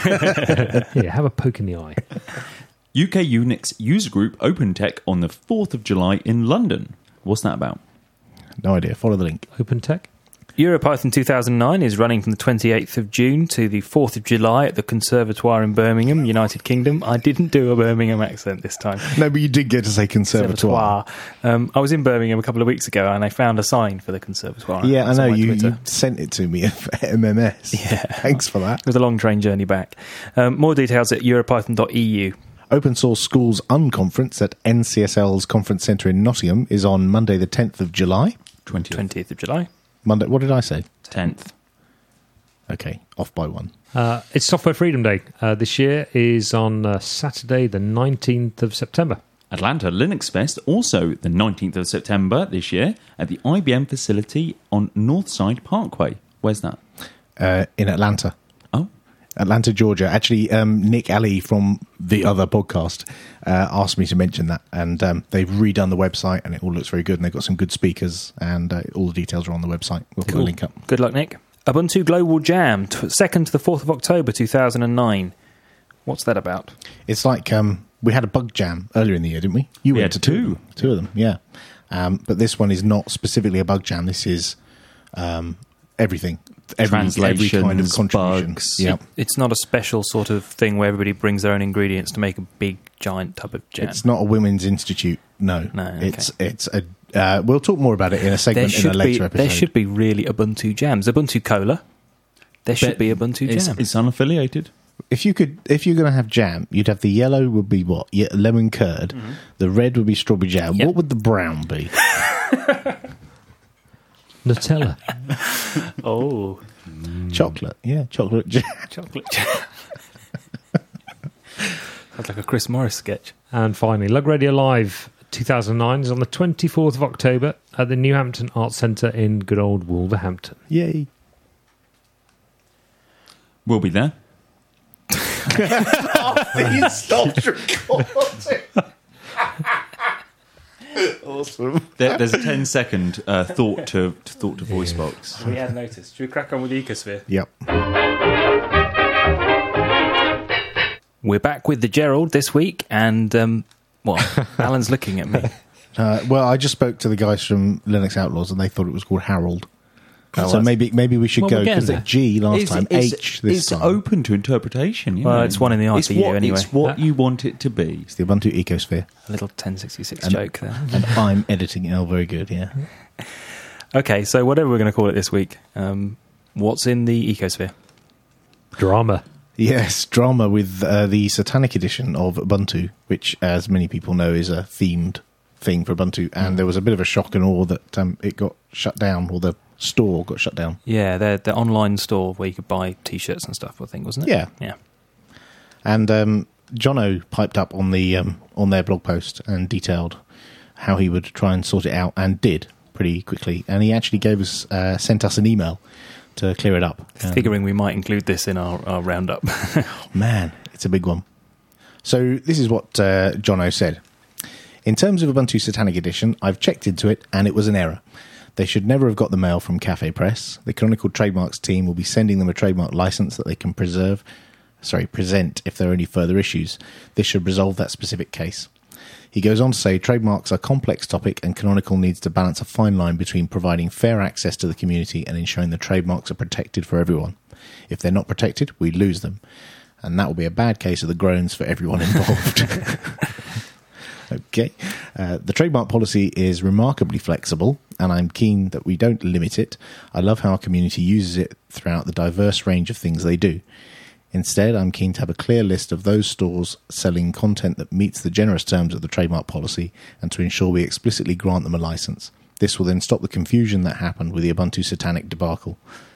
it. Yeah, have a poke in the eye. U K Unix user group OpenTech on the fourth of July in London. What's that about? No idea. Follow the link. OpenTech? EuroPython two thousand nine is running from the twenty-eighth of June to the fourth of July at the Conservatoire in Birmingham, United Kingdom. I didn't do a Birmingham accent this time. No, but you did get to say conservatoire. Um, I was in Birmingham a couple of weeks ago and I found a sign for the Conservatoire. Yeah, I It's on know. my You, Twitter. you sent it to me at M M S. Yeah. Thanks for that. It was a long train journey back. Um, more details at europython dot e u. Open Source Schools Unconference at N C S L's Conference Centre in Nottingham is on Monday the tenth of July. twentieth. twentieth of July. Monday, what did I say? tenth. Okay, off by one. Uh, it's Software Freedom Day. Uh, this year is on uh, Saturday, the nineteenth of September. Atlanta Linux Fest, also the nineteenth of September this year, at the I B M facility on Northside Parkway. Where's that? Uh, in Atlanta. Oh. Atlanta, Georgia. Actually, um, Nick Alley from the other podcast uh, asked me to mention that, and um, they've redone the website, and it all looks very good, and they've got some good speakers, and uh, all the details are on the website. We'll put a link up. Good luck, Nick. Ubuntu Global Jam, t- second to the fourth of October two thousand nine. What's that about? It's like um, we had a bug jam earlier in the year, didn't we? You We went had to two, two. of them, two of them, yeah. Um, but this one is not specifically a bug jam. This is um, everything, every, every kind of Translations, contribution. bugs. Yeah. It's not a special sort of thing where everybody brings their own ingredients to make a big, giant tub of jam. It's not a women's institute. No, No, okay. it's it's a. Uh, we'll talk more about it in a there segment in a should, later be, episode. there should be really Ubuntu jams. Ubuntu Cola. There should But be Ubuntu It's, Jam. it's unaffiliated. If you could, if you're going to have jam, you'd have the yellow would be what? Yeah, lemon curd. The red would be strawberry jam. Yep. What would the brown be? Nutella. Oh, Chocolate. Yeah, chocolate jam. chocolate jam. Sounds like a Chris Morris sketch. And finally, Lug Radio Live two thousand nine is on the twenty-fourth of October at the New Hampton Arts Centre in good old Wolverhampton. Yay. We'll be there. He stopped recording. Awesome. There, there's a ten second uh, thought to, to thought to voice box. We had noticed. Should we crack on with the Ecosphere? Yep. We're back with the Gerald this week, and um, what? Alan's looking at me. Uh, well, I just spoke to the guys from Linux Outlaws, and they thought it was called Harold. Oh, so well. maybe maybe we should Well, go we're because getting it's G last time, It's- H this it's time. open to interpretation. You Well, know. it's one in the It's I T U what, anyway. It's what you want it to be. It's the Ubuntu Ecosphere, A little ten sixty-six And- joke there. and I'm editing it. Oh, very good. Yeah. Okay, so whatever we're going to call it this week, um, what's in the Ecosphere? Drama. Yes, drama with uh, the Satanic edition of Ubuntu, which, as many people know, is a themed thing for Ubuntu. And there was a bit of a shock and awe that um, it got shut down, or the store got shut down. Yeah, the the online store where you could buy T-shirts and stuff, I think, wasn't it? Yeah. Yeah. And um, Jono piped up on the um, on their blog post and detailed how he would try and sort it out, and did pretty quickly. And he actually gave us uh, sent us an email to clear it up. Um, Figuring we might include this in our, our roundup. Man, it's a big one. So this is what uh, Jono said. In terms of Ubuntu Satanic Edition, I've checked into it, and it was an error. They should never have got the mail from Cafe Press. The Canonical Trademarks team will be sending them a trademark license that they can preserve, sorry, present if there are any further issues. This should resolve that specific case. He goes on to say trademarks are a complex topic, and Canonical needs to balance a fine line between providing fair access to the community and ensuring the trademarks are protected for everyone. If they're not protected, we lose them. And that will be a bad case of the groans for everyone involved. Okay. Uh, the trademark policy is remarkably flexible, and I'm keen that we don't limit it. I love how our community uses it throughout the diverse range of things they do. Instead, I'm keen to have a clear list of those stores selling content that meets the generous terms of the trademark policy, and to ensure we explicitly grant them a license. This will then stop the confusion that happened with the Ubuntu Satanic debacle.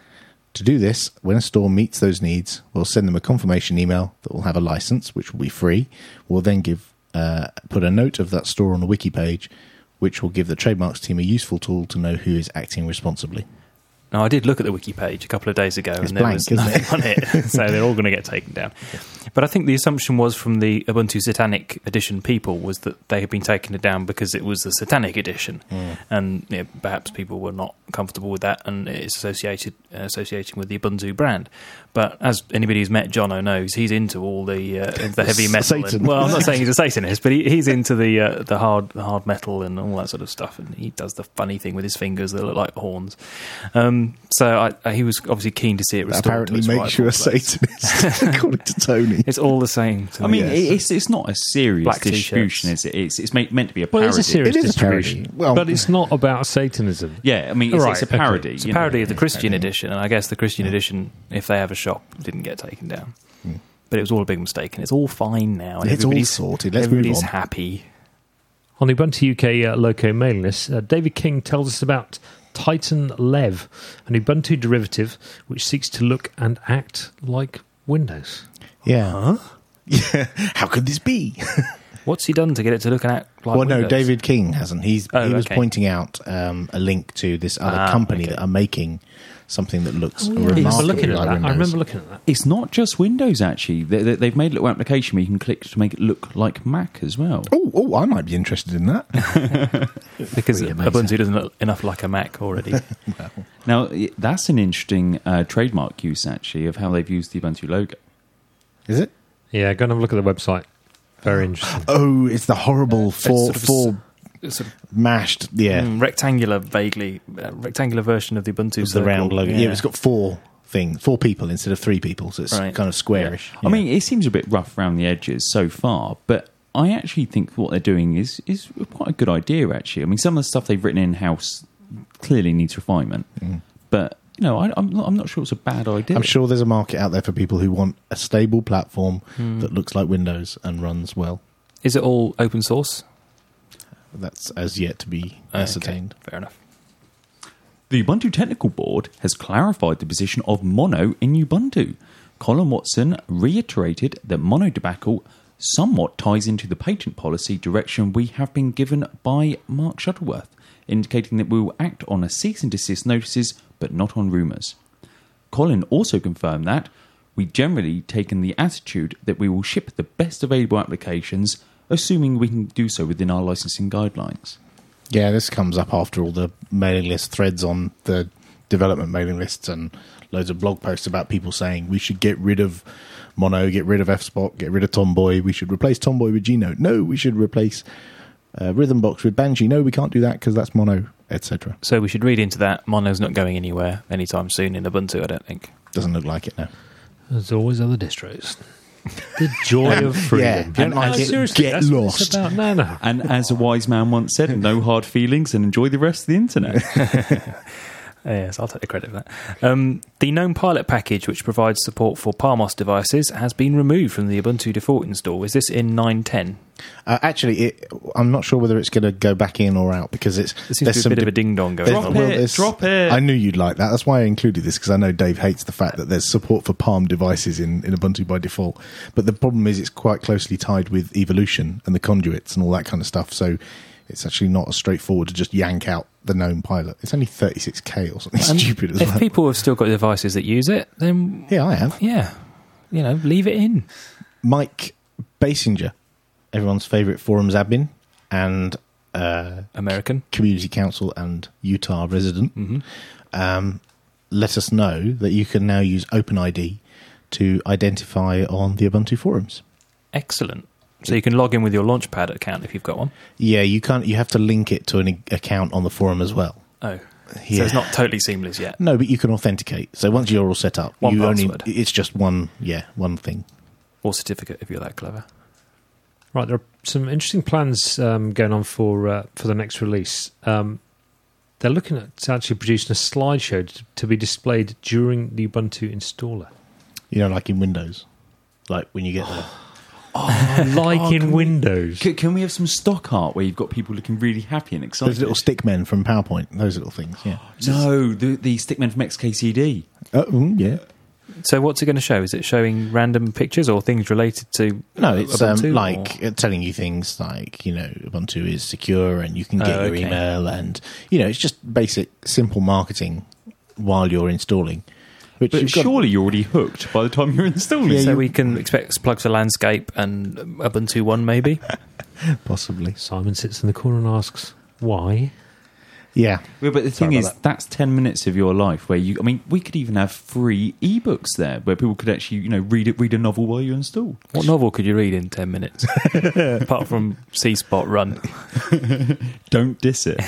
To do this, when a store meets those needs, we'll send them a confirmation email that will have a license, which will be free. We'll then give uh, put a note of that store on the wiki page, which will give the trademarks team a useful tool to know who is acting responsibly. Now, I did look at the wiki page a couple of days ago, It's and there blank, was isn't nothing it? on it, so they're all going to get taken down. But I think the assumption was from the Ubuntu Satanic Edition people was that they had been taking it down because it was the Satanic Edition, Mm. and you know, perhaps people were not comfortable with that, and it's associated uh, associating with the Ubuntu brand. But as anybody who's met Jono knows, he's into all the uh, the heavy metal. Satan. And, well, I'm not saying he's a Satanist, but he, he's into the uh, the hard the hard metal and all that sort of stuff. And he does the funny thing with his fingers that look like horns. Um, so I, he was obviously keen to see it That restored. apparently to its makes you a rightful place. Satanist, according to Tony. It's all the same. To I me. mean, Yes. it's it's not a serious Black distribution, t-shirts. is it? It's it's made, meant to be a Well, parody. it's a serious It is a parody. distribution, Well- but it's not about Satanism. Yeah, I mean, it's, Right, it's a okay. parody. It's a you know. parody of the Christian okay. edition, and I guess the Christian edition, if they have a shop, didn't get taken down. But it was all a big mistake, and it's all fine now. And It's all everybody's- sorted. Let's move everybody's on. happy. On the Ubuntu U K uh, Loco mailing list, uh, David King tells us about Titan Lev, an Ubuntu derivative which seeks to look and act like Windows. Yeah. Yeah. How could this be? What's he done to get it to look and act like well, no, Windows? David King hasn't. He's Oh, he was okay. pointing out um, a link to this other Ah, company okay. that are making something that looks I remarkably remember looking at like that. Windows. I remember looking at that. It's not just Windows, actually. They, they, they've made a little application where you can click to make it look like Mac as well. Oh, oh, I might be interested in that. because Pretty amazing. Ubuntu doesn't look enough like a Mac already. Now, i- that's an interesting uh, trademark use, actually, of how they've used the Ubuntu logo. Is it? Yeah, go and have a look at the website. Very interesting. Oh, it's the horrible four sort of four It's sort of mashed. Yeah, mm, rectangular, vaguely uh, rectangular version of the Ubuntu. it's the round circle. logo. Yeah. it's got four things, four people instead of three people, so it's Right. kind of squarish. I mean, it seems a bit rough around the edges so far, but I actually think what they're doing is, is quite a good idea, actually. I mean, some of the stuff they've written in-house clearly needs refinement, but, you know, I, I'm, not, I'm not sure it's a bad idea. I'm sure there's a market out there for people who want a stable platform Hmm. that looks like Windows and runs well. Is it all open source? That's as yet to be Okay, ascertained. fair enough. The Ubuntu Technical Board has clarified the position of Mono in Ubuntu. Colin Watson reiterated that Mono debacle somewhat ties into the patent policy direction we have been given by Mark Shuttleworth, indicating that we will act on a cease and desist notices, but not on rumours. Colin also confirmed that we generally taken the attitude that we will ship the best available applications, assuming we can do so within our licensing guidelines. Yeah, this comes up after all the mailing list threads on the development mailing lists and loads of blog posts about people saying we should get rid of Mono, get rid of F-Spot, get rid of Tomboy, we should replace Tomboy with G-Note. No, we should replace uh, Rhythmbox with Banshee. No, we can't do that because that's Mono, et cetera. So we should read into that Mono's not going anywhere anytime soon in Ubuntu, I don't think. Doesn't look like it now. There's always other distros. The joy of freedom. Yeah, and no, like it, seriously, get that's what lost. it's about. No, no. And as a wise man once said, no hard feelings and enjoy the rest of the internet. Yes, I'll take the credit for that. Um, the GNOME Pilot package, which provides support for Palmos devices, has been removed from the Ubuntu default install. Is this in nine ten? Uh, actually, it, I'm not sure whether it's going to go back in or out because it's There seems to be a bit of a ding-dong going there's- on. Drop it, there's- drop it. I knew you'd like that. That's why I included this because I know Dave hates the fact that there's support for Palm devices in, in Ubuntu by default. But the problem is it's quite closely tied with Evolution and the conduits and all that kind of stuff. So it's actually not as straightforward to just yank out the GNOME Pilot. It's only thirty-six K or something And stupid as if well. people have still got devices that use it, then Yeah, I have. yeah, you know, leave it in. Mike Basinger, everyone's favourite forums admin and uh, American. community council and Utah resident, hmm um, let us know that you can now use OpenID to identify on the Ubuntu forums. Excellent. So you can log in with your Launchpad account if you've got one. Yeah, you can't. You have to link it to an a- account on the forum as well. Oh, Yeah. so it's not totally seamless yet. No, but you can authenticate. So once you're all set up, One you password. only it's just one. Yeah, one thing. Or certificate if you're that clever. Right, there are some interesting plans um, going on for uh, for the next release. Um, they're looking at actually producing a slideshow to, to be displayed during the Ubuntu installer. You know, like in Windows, like when you get there. Like in Windows. Can, can we have some stock art where you've got people looking really happy and excited? Those little stick men from PowerPoint. Those little things. Yeah. No, the, the stickmen from X K C D. Oh, mm, yeah. So what's it going to show? Is it showing random pictures or things related to No, it's um, Ubuntu, like or- uh, telling you things like, you know, Ubuntu is secure and you can get Oh, your okay. email and, you know, it's just basic, simple marketing while you're installing. Which But you've got- surely you're already hooked by the time you're installing. Yeah, so you- we can expect plugs for landscape and Ubuntu One maybe? possibly. Simon sits in the corner and asks, why? Yeah. Yeah, but the thing Sorry is, about that's ten minutes of your life where you. I mean, we could even have free ebooks there where people could actually, you know, read it, read a novel while you install. What novel could you read in ten minutes? Apart from C-Spot Run. Don't diss it.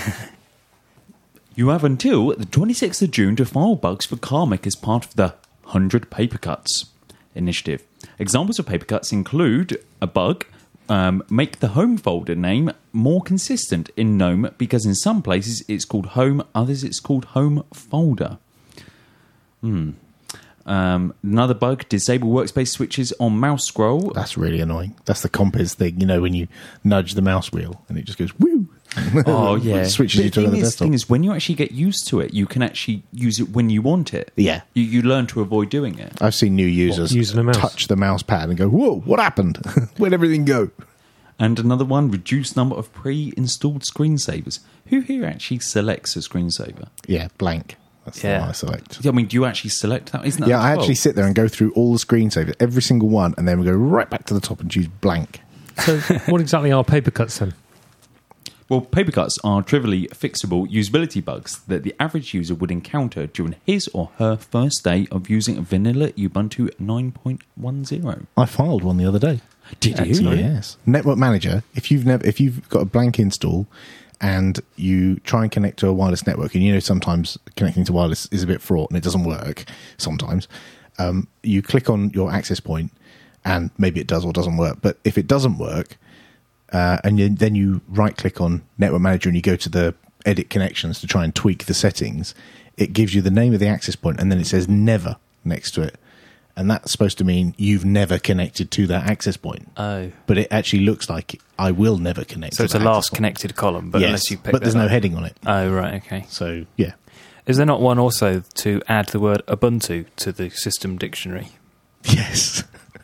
You have until the twenty-sixth of June to file bugs for Karmic as part of the one hundred Paper Cuts initiative. Examples of paper cuts include a bug, um, make the home folder name more consistent in GNOME because in some places it's called home, others it's called home folder. Hmm. Um, another bug, disable workspace switches on mouse scroll. That's really annoying. That's the Compiz thing, you know, when you nudge the mouse wheel and it just goes, woo! Oh, yeah. It switches But you to the thing another is, desktop. thing is, when you actually get used to it, you can actually use it when you want it. Yeah. You, you learn to avoid doing it. I've seen new users using a mouse? touch the mouse pad and go, whoa, what happened? Where'd everything go? And another one, reduce number of pre-installed screensavers. Who here actually selects a screensaver? Yeah, blank. That's the Yeah. one I select. I mean, do you actually select that? Isn't that Yeah, the I default? actually sit there and go through all the screensavers, every single one, and then we go right back to the top and choose blank. So what exactly are paper cuts then? Well, paper cuts are trivially fixable usability bugs that the average user would encounter during his or her first day of using vanilla Ubuntu nine point ten. I filed one the other day. Did you? Actually, yes. Network Manager. If you've never, if you've got a blank install and you try and connect to a wireless network, and you know sometimes connecting to wireless is a bit fraught and it doesn't work. Sometimes um, you click on your access point, and maybe it does or doesn't work. But if it doesn't work, uh, and you, then you right click on Network Manager and you go to the edit connections to try and tweak the settings, it gives you the name of the access point and then it says never next to it. And that's supposed to mean you've never connected to that access point. Oh. But it actually looks like I will never connect. So to it's a that last access point. connected column, but Yes, unless you pick but there's that no up. heading on it. Oh, right, okay. So yeah, Is there not one also to add the word Ubuntu to the system dictionary? yes.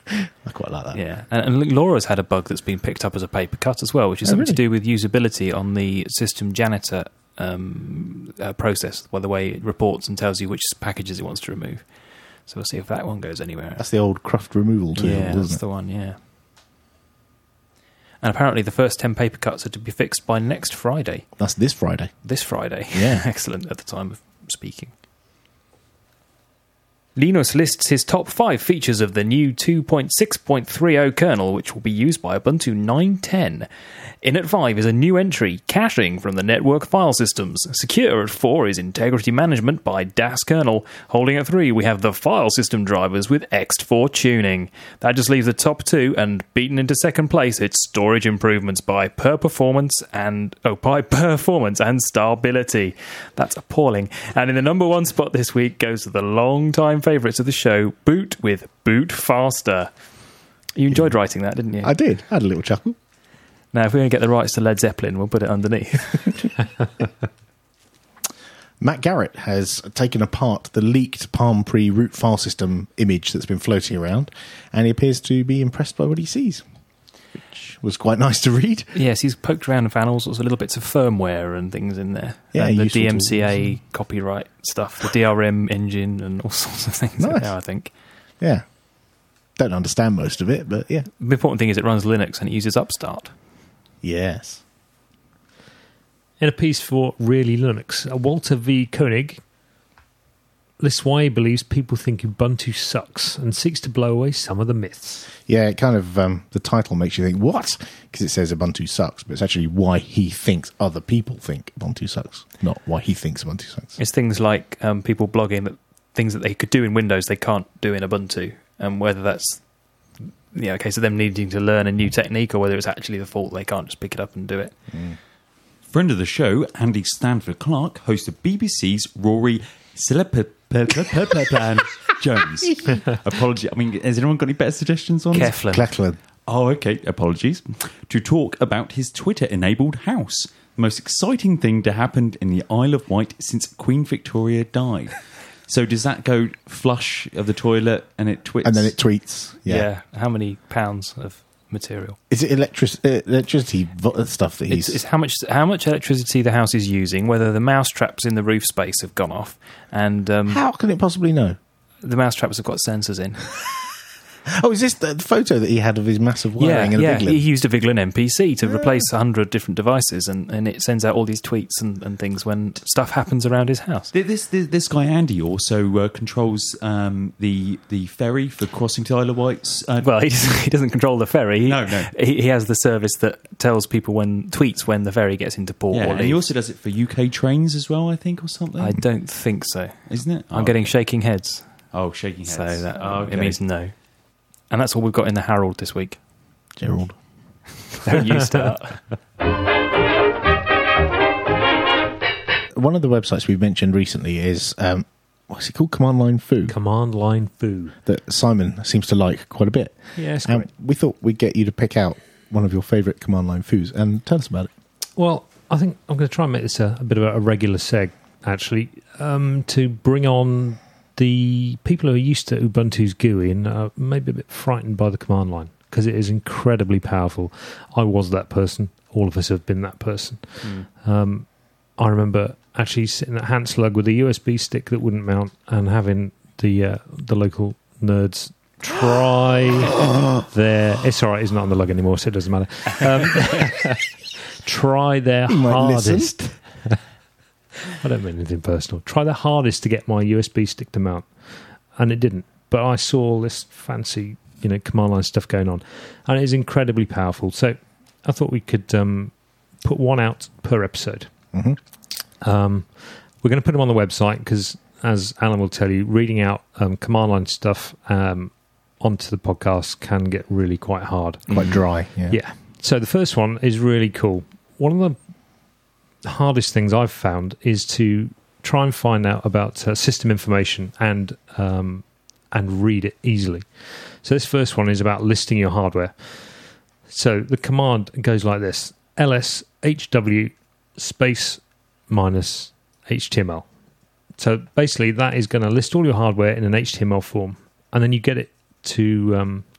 I quite like that. Yeah, and, and Laura's had a bug that's been picked up as a paper cut as well, which is Oh, something really? to do with usability on the system janitor um, uh, process, well, the way it reports and tells you which packages it wants to remove. So we'll see if that one goes anywhere. That's the old cruft removal tool, Yeah, isn't that's it? the one, yeah. And apparently the first ten paper cuts are to be fixed by next Friday. That's this Friday. This Friday. Yeah. Excellent at the time of speaking. Linus lists his top five features of the new two point six point thirty kernel, which will be used by Ubuntu nine ten. In at five is a new entry, caching from the network file systems. Secure at four is integrity management by D A S kernel. Holding at three, we have the file system drivers with X T four tuning. That just leaves the top two, and beaten into second place, it's storage improvements by per performance and oh by performance and stability. That's appalling. And in the number one spot this week goes to the long-time favourites of the show, Boot with Boot Faster. You enjoyed writing that, didn't you? I did. I had a little chuckle. Now, if we're going to get the rights to Led Zeppelin, we'll put it underneath. Matt Garrett has taken apart the leaked Palm Pre root file system image that's been floating around, and he appears to be impressed by what he sees, which was quite nice to read. Yes, he's poked around and found all sorts of little bits of firmware and things in there. Yeah, and the useful D M C A tools. copyright stuff, the D R M engine, and all sorts of things in Nice. there, I think. Yeah. Don't understand most of it, but yeah. The important thing is it runs Linux and it uses Upstart. Yes. In a piece for Really Linux, Walter V. Koenig lists why he believes people think Ubuntu sucks and seeks to blow away some of the myths. Yeah, it kind of, um, the title makes you think, what? Because it says Ubuntu sucks, but it's actually why he thinks other people think Ubuntu sucks, not why he thinks Ubuntu sucks. It's things like um, people blogging that things that they could do in Windows they can't do in Ubuntu, and whether that's you know, a case of them needing to learn a new technique or whether it's actually the fault they can't just pick it up and do it. Mm. Friend of the show, Andy Stanford Clark, host of B B C's Rory Silipan Jones. Apology. I mean, has anyone got any better suggestions on this? Keflin. Clechlin. Oh, okay. Apologies. To talk about his Twitter-enabled house. The most exciting thing to happen in the Isle of Wight since Queen Victoria died. So does that go flush of the toilet and it twits? And then it tweets. Yeah. Yeah. How many pounds of material? Is it electric, uh, electricity vo- stuff that he's... It's, it's how much how much electricity the house is using, whether the mouse traps in the roof space have gone off, and um, How can it possibly know? the mouse traps have got sensors in. Oh, is this the, the photo that he had of his massive wiring yeah, and a yeah. Viglin? He used a Viglin M P C to replace a hundred different devices, and, and it sends out all these tweets and, and things when stuff happens around his house. This this, this guy Andy also uh, controls um, the the ferry for crossing to Isle of Wight. Uh, Well, he doesn't, he doesn't control the ferry. He, No, no. He, he has the service that tells people when tweets when the ferry gets into port yeah, or and he leaves. also does it for U K trains as well, I think, or something. I don't think so. Isn't it? I'm oh. getting shaking heads, oh shaking heads. so that oh, okay. it means no. And that's all we've got in the Herald this week. Gerald. Don't you start. One of the websites we've mentioned recently is, um, what's it called? Command Line Foo, Command line foo. that Simon seems to like quite a bit. Yeah, it's And great. we thought we'd get you to pick out one of your favourite Command Line Foos and tell us about it. Well, I think I'm going to try and make this a, a bit of a, a regular seg, actually, um, to bring on the people who are used to Ubuntu's G U I and uh, maybe a bit frightened by the command line, because it is incredibly powerful. I was that person. All of us have been that person. Mm. Um, I remember actually sitting at Hanslug with a U S B stick that wouldn't mount and having the uh, the local nerds try their... It's all right, it's not on the lug anymore, so it doesn't matter. Um, try their You might listen. hardest... I don't mean anything personal. Try their hardest to get my U S B stick to mount, and it didn't. But I saw all this fancy, you know, command line stuff going on, and it is incredibly powerful. So I thought we could um, put one out per episode. Mhm. Um, we're going to put them on the website because, as Alan will tell you, reading out um, command line stuff um, onto the podcast can get really quite hard. Quite dry. Yeah. Yeah. So the first one is really cool. One of the hardest things I've found is to try and find out about uh, system information and um, and read it easily. So this first one is about listing your hardware. So the command goes like this: ls hw space minus html. So basically that is going to list all your hardware in an H T M L form, and then you get it to um,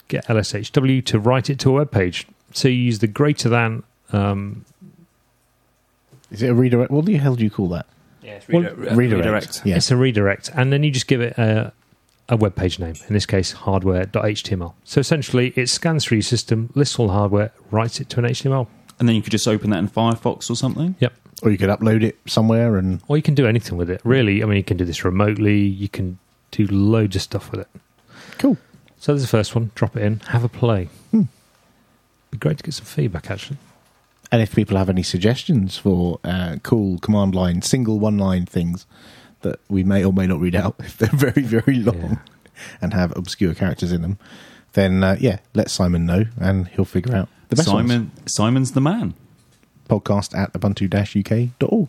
get L S H W to write it to a web page. So you use the greater than. Um, Is it a redirect? What the hell do you call that? Yeah, it's Well, redirect. redirect. redirect. Yeah. It's a redirect, and then you just give it a, a web page name. In this case, hardware dot H T M L. So essentially, it scans through your system, lists all hardware, writes it to an H T M L. And then you could just open that in Firefox or something. Yep. Or you could upload it somewhere and Or you can do anything with it. Really, I mean, you can do this remotely. You can do loads of stuff with it. cool. So there's the first one. Drop it in. Have a play. Hmm. Be great to get some feedback, actually. And if people have any suggestions for uh, cool command line, single one line things that we may or may not read out if they're very, very long Yeah. and have obscure characters in them, then uh, yeah, let Simon know and he'll figure out the best ones. Simon, Simon's the man. Podcast at ubuntu dash u k dot org.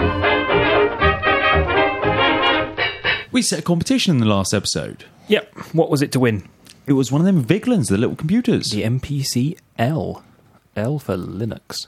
We set a competition in the last episode. Yep. What was it to win? It was one of them Viglins, the little computers. The M P C L. L for Linux.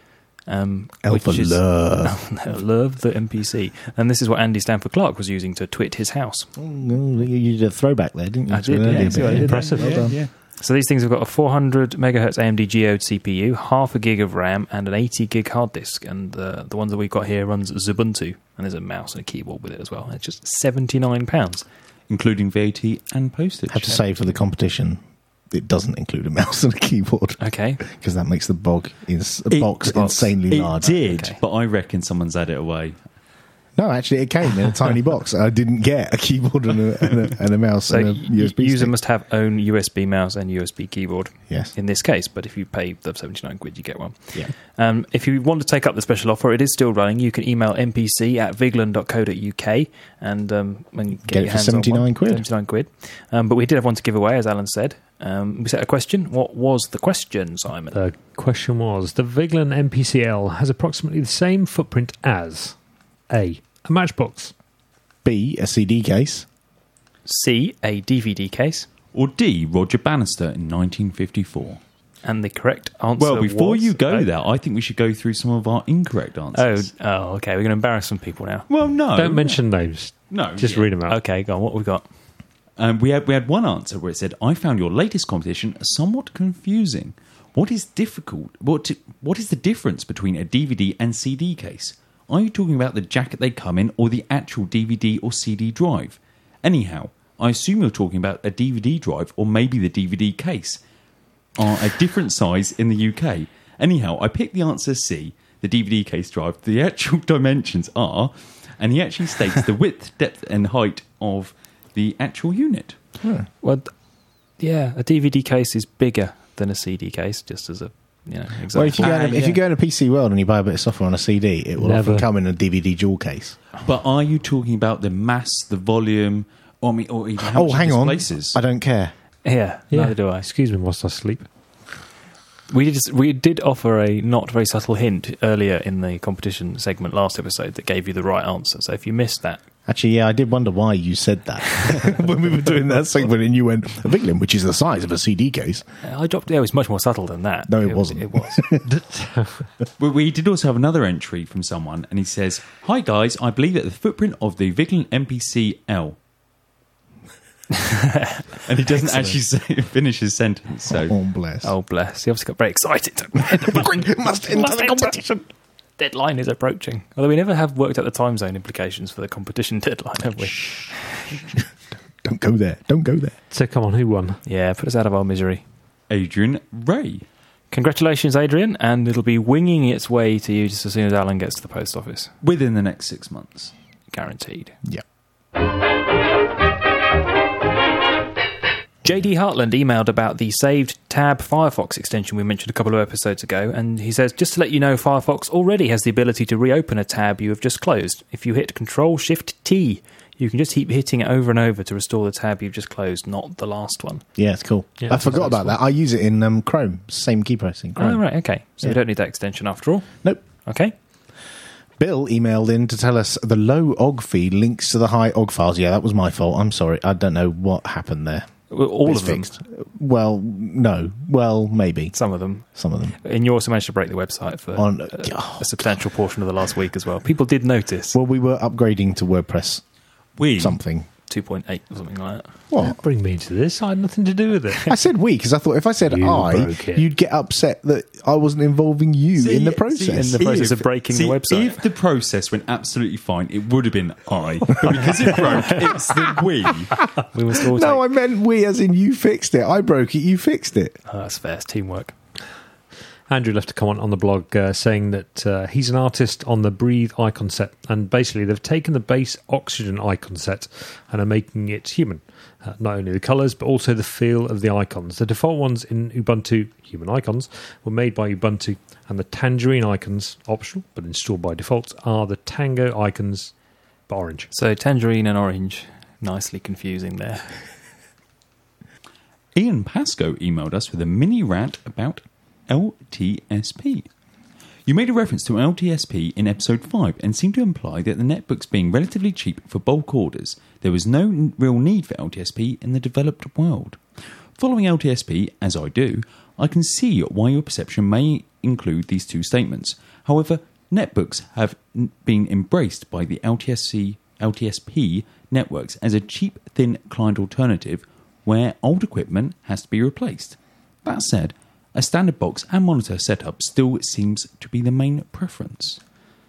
Um, L which for is- love. No, love the M P C. And this is what Andy Stanford Clark was using to twit his house. Oh, you did a throwback there, didn't you? I did, To an yeah. earlier See what I bit. did there? Impressive. Well done. yeah. So these things have got a four hundred megahertz A M D Geode C P U, half a gig of RAM, and an eighty gig hard disk. And uh, the ones that we've got here runs Ubuntu, and there's a mouse and a keyboard with it as well. It's just seventy-nine pounds. Including V A T and postage. I have to say for the competition, it doesn't include a mouse and a keyboard Okay. because that makes the bog is a It- box the box. insanely It large. did, Okay. but I reckon someone's had it away. No, actually, it came in a tiny box. I didn't get a keyboard and a, and a, and a mouse So and a y- U S B user stick. must have own U S B mouse and U S B keyboard Yes. in this case, but if you pay the seventy-nine quid, you get one. Yeah. Um, if you want to take up the special offer, it is still running. You can email m p c at viglan dot co dot u k and, um, and get, Get it your for hands on one. seventy-nine quid. seventy-nine quid. Um, but we did have one to give away, as Alan said. Um, we set a question. What was the question, Simon? The question was, the Viglin M P C L has approximately the same footprint as A. A matchbox. B, a C D case. C, a D V D case. Or D, Roger Bannister in nineteen fifty-four. And the correct answer Well, before was- you go oh, there, I think we should go through some of our incorrect Oh, answers. oh, okay. We're going to embarrass some people now. Well, no. Don't mention names. No. Just yeah. read them out. Okay, go on. What we got? Um, we had we had one answer where it said, "I found your latest competition somewhat confusing. What is difficult? What to, what is the difference between a D V D and C D case? Are you talking about the jacket they come in, or the actual D V D or C D drive? Anyhow, I assume you're talking about a D V D drive, or maybe the D V D case are a different size in the U K. Anyhow, I picked the answer C, the D V D case drive. The actual dimensions are, and he actually states the width, depth, and height of the actual unit." Well, th- yeah, a D V D case is bigger than a C D case, just as a you know example. Well, if you, go Ah, in a, if yeah. you go in a P C World and you buy a bit of software on a C D, it will Never. often come in a D V D dual case. But are you talking about the mass, the volume, or, I mean, or even how Oh, much it hang on. displaces? I don't care. yeah, Yeah. neither do I. Excuse me whilst I sleep. We did we did offer a not very subtle hint earlier in the competition segment last episode that gave you the right answer. So if you missed that, Actually, yeah, I did wonder why you said that when we were doing that segment and you went, a Viglin, which is the size of a C D case. uh, I dropped. Yeah, it was much more subtle than that. No, it wasn't. It was. Well, we did also have another entry from someone, and he says, "Hi guys, I believe that the footprint of the Viglin M P C L." And he doesn't actually say, finish his sentence. So Oh, bless. Oh bless! He obviously got very excited. Must enter the competition. Deadline is approaching. Although we never have worked out the time zone implications for the competition deadline, have we? Don't go there. Don't go there. So come on, who won? Yeah, put us out of our misery. Adrian Ray. Congratulations, Adrian, and it'll be winging its way to you just as soon as Alan gets to the post office. Within the next six months. Guaranteed. Yeah. J D Hartland emailed about the saved tab Firefox extension we mentioned a couple of episodes ago, and he says, just to let you know, Firefox already has the ability to reopen a tab you have just closed. If you hit control shift T, you can just keep hitting it over and over to restore the tab you've just closed, not the last one. Yeah, it's cool. Yeah, I that's forgot what about that. I use it in um, Chrome. Same key pressing. Chrome. Oh, right, okay. So Yeah. we don't need that extension after all. Nope. Okay. Bill emailed in to tell us the low O G feed links to the high O G files. Yeah, that was my fault. I'm sorry. I don't know what happened there. Well, all It's of them. fixed. Well, no. Well, maybe. Some of them. Some of them. And you also managed to break the website for On- a, oh. a substantial portion of the last week as well. People did notice. Well, we were upgrading to WordPress We, something. two point eight or something like that. What? Bring me into this. I had nothing to do with it. I said we because I thought if I said You I, broke it. you'd get upset that I wasn't involving you See, in the see, process. in the process If- of breaking see, the website. If the process went absolutely fine, it would have been I. But because it broke, it's the we. We must all no, I take... meant we, as in you fixed it. I broke it, you fixed it. Oh, that's fair. It's teamwork. Andrew left a comment on the blog uh, saying that uh, he's an artist on the Breathe icon set, and basically they've taken the base Oxygen icon set and are making it human. Uh, not only the colours, but also the feel of the icons. The default ones in Ubuntu, human icons, were made by Ubuntu, and the Tangerine icons, optional but installed by default, are the Tango icons, but orange. So tangerine and orange, nicely confusing there. Ian Pascoe emailed us with a mini rant about L T S P. You made a reference to L T S P in episode five and seemed to imply that the netbooks being relatively cheap for bulk orders, there was no n- real need for L T S P in the developed world. Following L T S P, as I do, I can see why your perception may include these two statements. However, netbooks have n- been embraced by the L T S C, L T S P networks as a cheap, thin client alternative where old equipment has to be replaced. That said, a standard box and monitor setup still seems to be the main preference.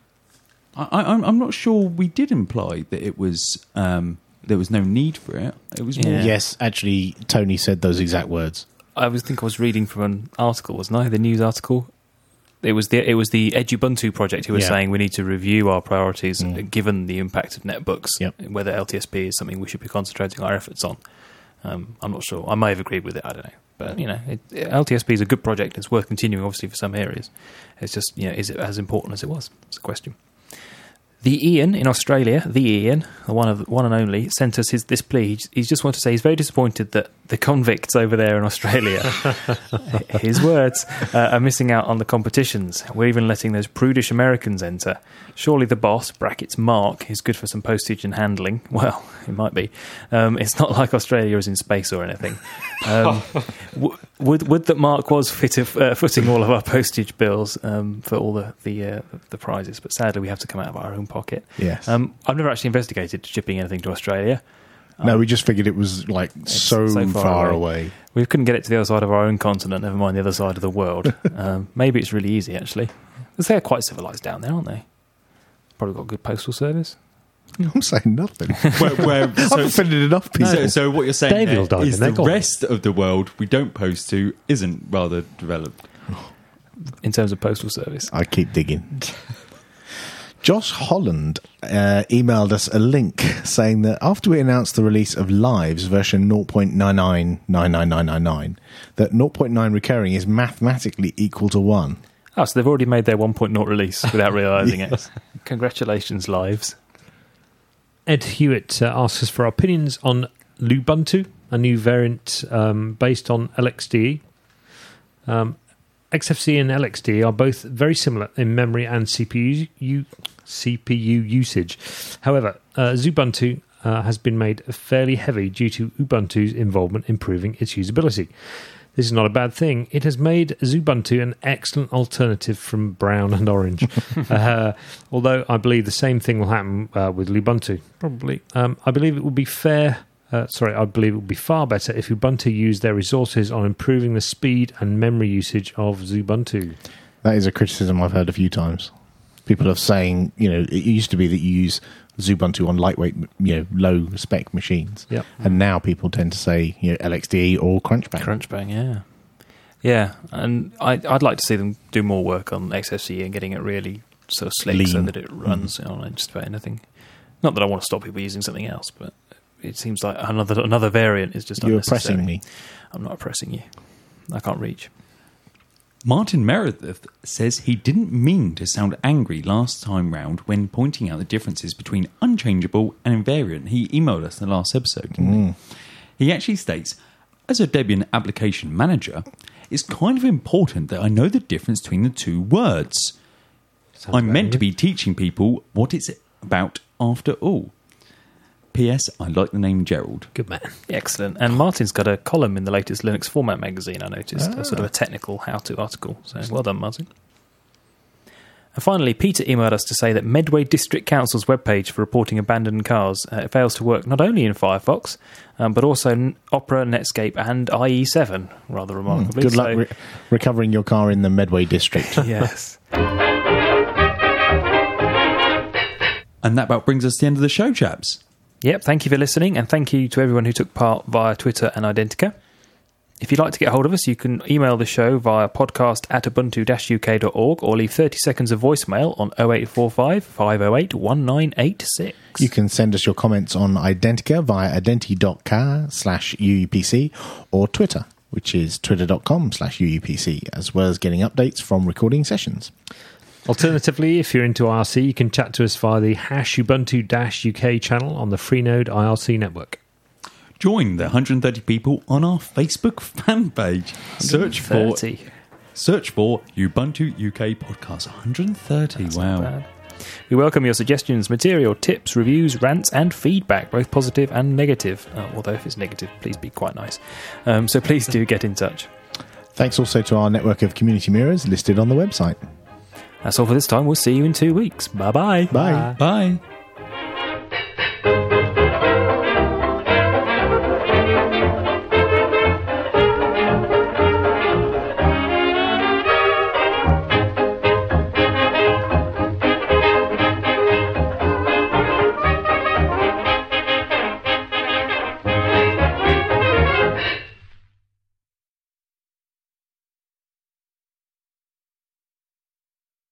I, I, I'm not sure we did imply that it was um, there was no need for it. It was more Yeah. Yes, actually, Tony said those exact words. I was think I was reading from an article, wasn't I? The news article. It was the it was the Edubuntu project who was Yeah. saying we need to review our priorities Mm. uh, given the impact of netbooks. Yep. Whether L T S P is something we should be concentrating our efforts on. Um, I'm not sure. I may have agreed with it. I don't know. But you know, it, L T S P is a good project. It's worth continuing, obviously, for some areas. It's just, you know, is it as important as it was? It's a question. The Ian in Australia, the Ian, the one of one and only, sent us his this plea. He's, he's just wanted to say he's very disappointed that the convicts over there in Australia, his words, uh, are missing out on the competitions. We're even letting those prudish Americans enter. Surely the boss, brackets Mark, is good for some postage and handling. Well, it might be. Um, it's not like Australia is in space or anything. Um, w- would would that Mark was fit of, uh, footing all of our postage bills um, for all the the, uh, the prizes, but sadly we have to come out of our own pocket. Yes. Um, I've never actually investigated shipping anything to Australia. no, we just figured it was like so, so far far, away. away. We couldn't get it to the other side of our own continent, never mind the other side of the world. um, maybe it's really easy, actually. Because they're quite civilised down there, aren't they? Probably got a good postal service. I'm saying nothing. where, where, I've so, offended enough people. so, so what you're saying David there will dive is in there, the go on. rest of the world we don't post to isn't rather developed. In terms of postal service. I keep digging. Josh Holland uh, emailed us a link saying that after we announced the release of Lives version zero point nine nine nine nine nine nine nine, that zero point nine recurring is mathematically equal to one. Oh, so they've already made their one point zero release without realising it. Congratulations, Lives. Ed Hewitt uh, asks us for our opinions on Lubuntu, a new variant um, based on L X D E. Um, X F C and L X D E are both very similar in memory and C P U, C P U usage. However, uh, Xubuntu uh, has been made fairly heavy due to Ubuntu's involvement improving its usability. This is not a bad thing. It has made Xubuntu an excellent alternative from brown and orange. uh, although I believe the same thing will happen uh, with Lubuntu. Probably. Um, I believe it would be fair. Uh, sorry, I believe it would be far better if Ubuntu used their resources on improving the speed and memory usage of Xubuntu. That is a criticism I've heard a few times. People are saying, you know, it used to be that you use Xubuntu on lightweight, you know, low spec machines, Yep. and now people tend to say, you know, L X D E or Crunchbang. Crunchbang, yeah. Yeah, and I, I'd like to see them do more work on X F C E and getting it really sort of slick so Lean. that it runs mm. on just about anything. Not that I want to stop people using something else, but it seems like another another variant is just You're unnecessary. oppressing me. I'm not oppressing you. I can't reach. Martin Meredith says he didn't mean to sound angry last time round when pointing out the differences between unchangeable and invariant. He emailed us in the last episode, didn't Mm. he? He actually states, as a Debian application manager, it's kind of important that I know the difference between the two words. Sounds I'm about meant to it. be teaching people what it's about after all. P S. I like the name Gerald. Good man. Excellent. And Martin's got a column in the latest Linux Format magazine, I noticed. Ah. A sort of a technical how-to article. So well done, Martin. And finally, Peter emailed us to say that Medway District Council's webpage for reporting abandoned cars uh, it fails to work not only in Firefox, um, but also n- Opera, Netscape, and I E seven, rather remarkably. Good So- luck re- recovering your car in the Medway district. Yes. And that about brings us to the end of the show, chaps. Yep, thank you for listening, and thank you to everyone who took part via Twitter and Identica. If you'd like to get hold of us, you can email the show via podcast at ubuntu dash u k dot org or leave thirty seconds of voicemail on oh eight four five, five oh eight, one nine eight six. You can send us your comments on Identica via identi.car slash UUPC or Twitter, which is twitter.com slash UUPC, as well as getting updates from recording sessions. Alternatively, if you're into I R C, you can chat to us via the hash Ubuntu-U K channel on the Freenode I R C network. Join the one hundred thirty people on our Facebook fan page. Search for thirty. search for Ubuntu U K Podcast. one hundred thirty. That's not Wow. bad. We welcome your suggestions, material, tips, reviews, rants, and feedback, both positive and negative. Uh, although if it's negative, please be quite nice. Um, so please do get in touch. Thanks also to our network of community mirrors listed on the website. That's all for this time. We'll see you in two weeks. Bye-bye. Bye. Bye.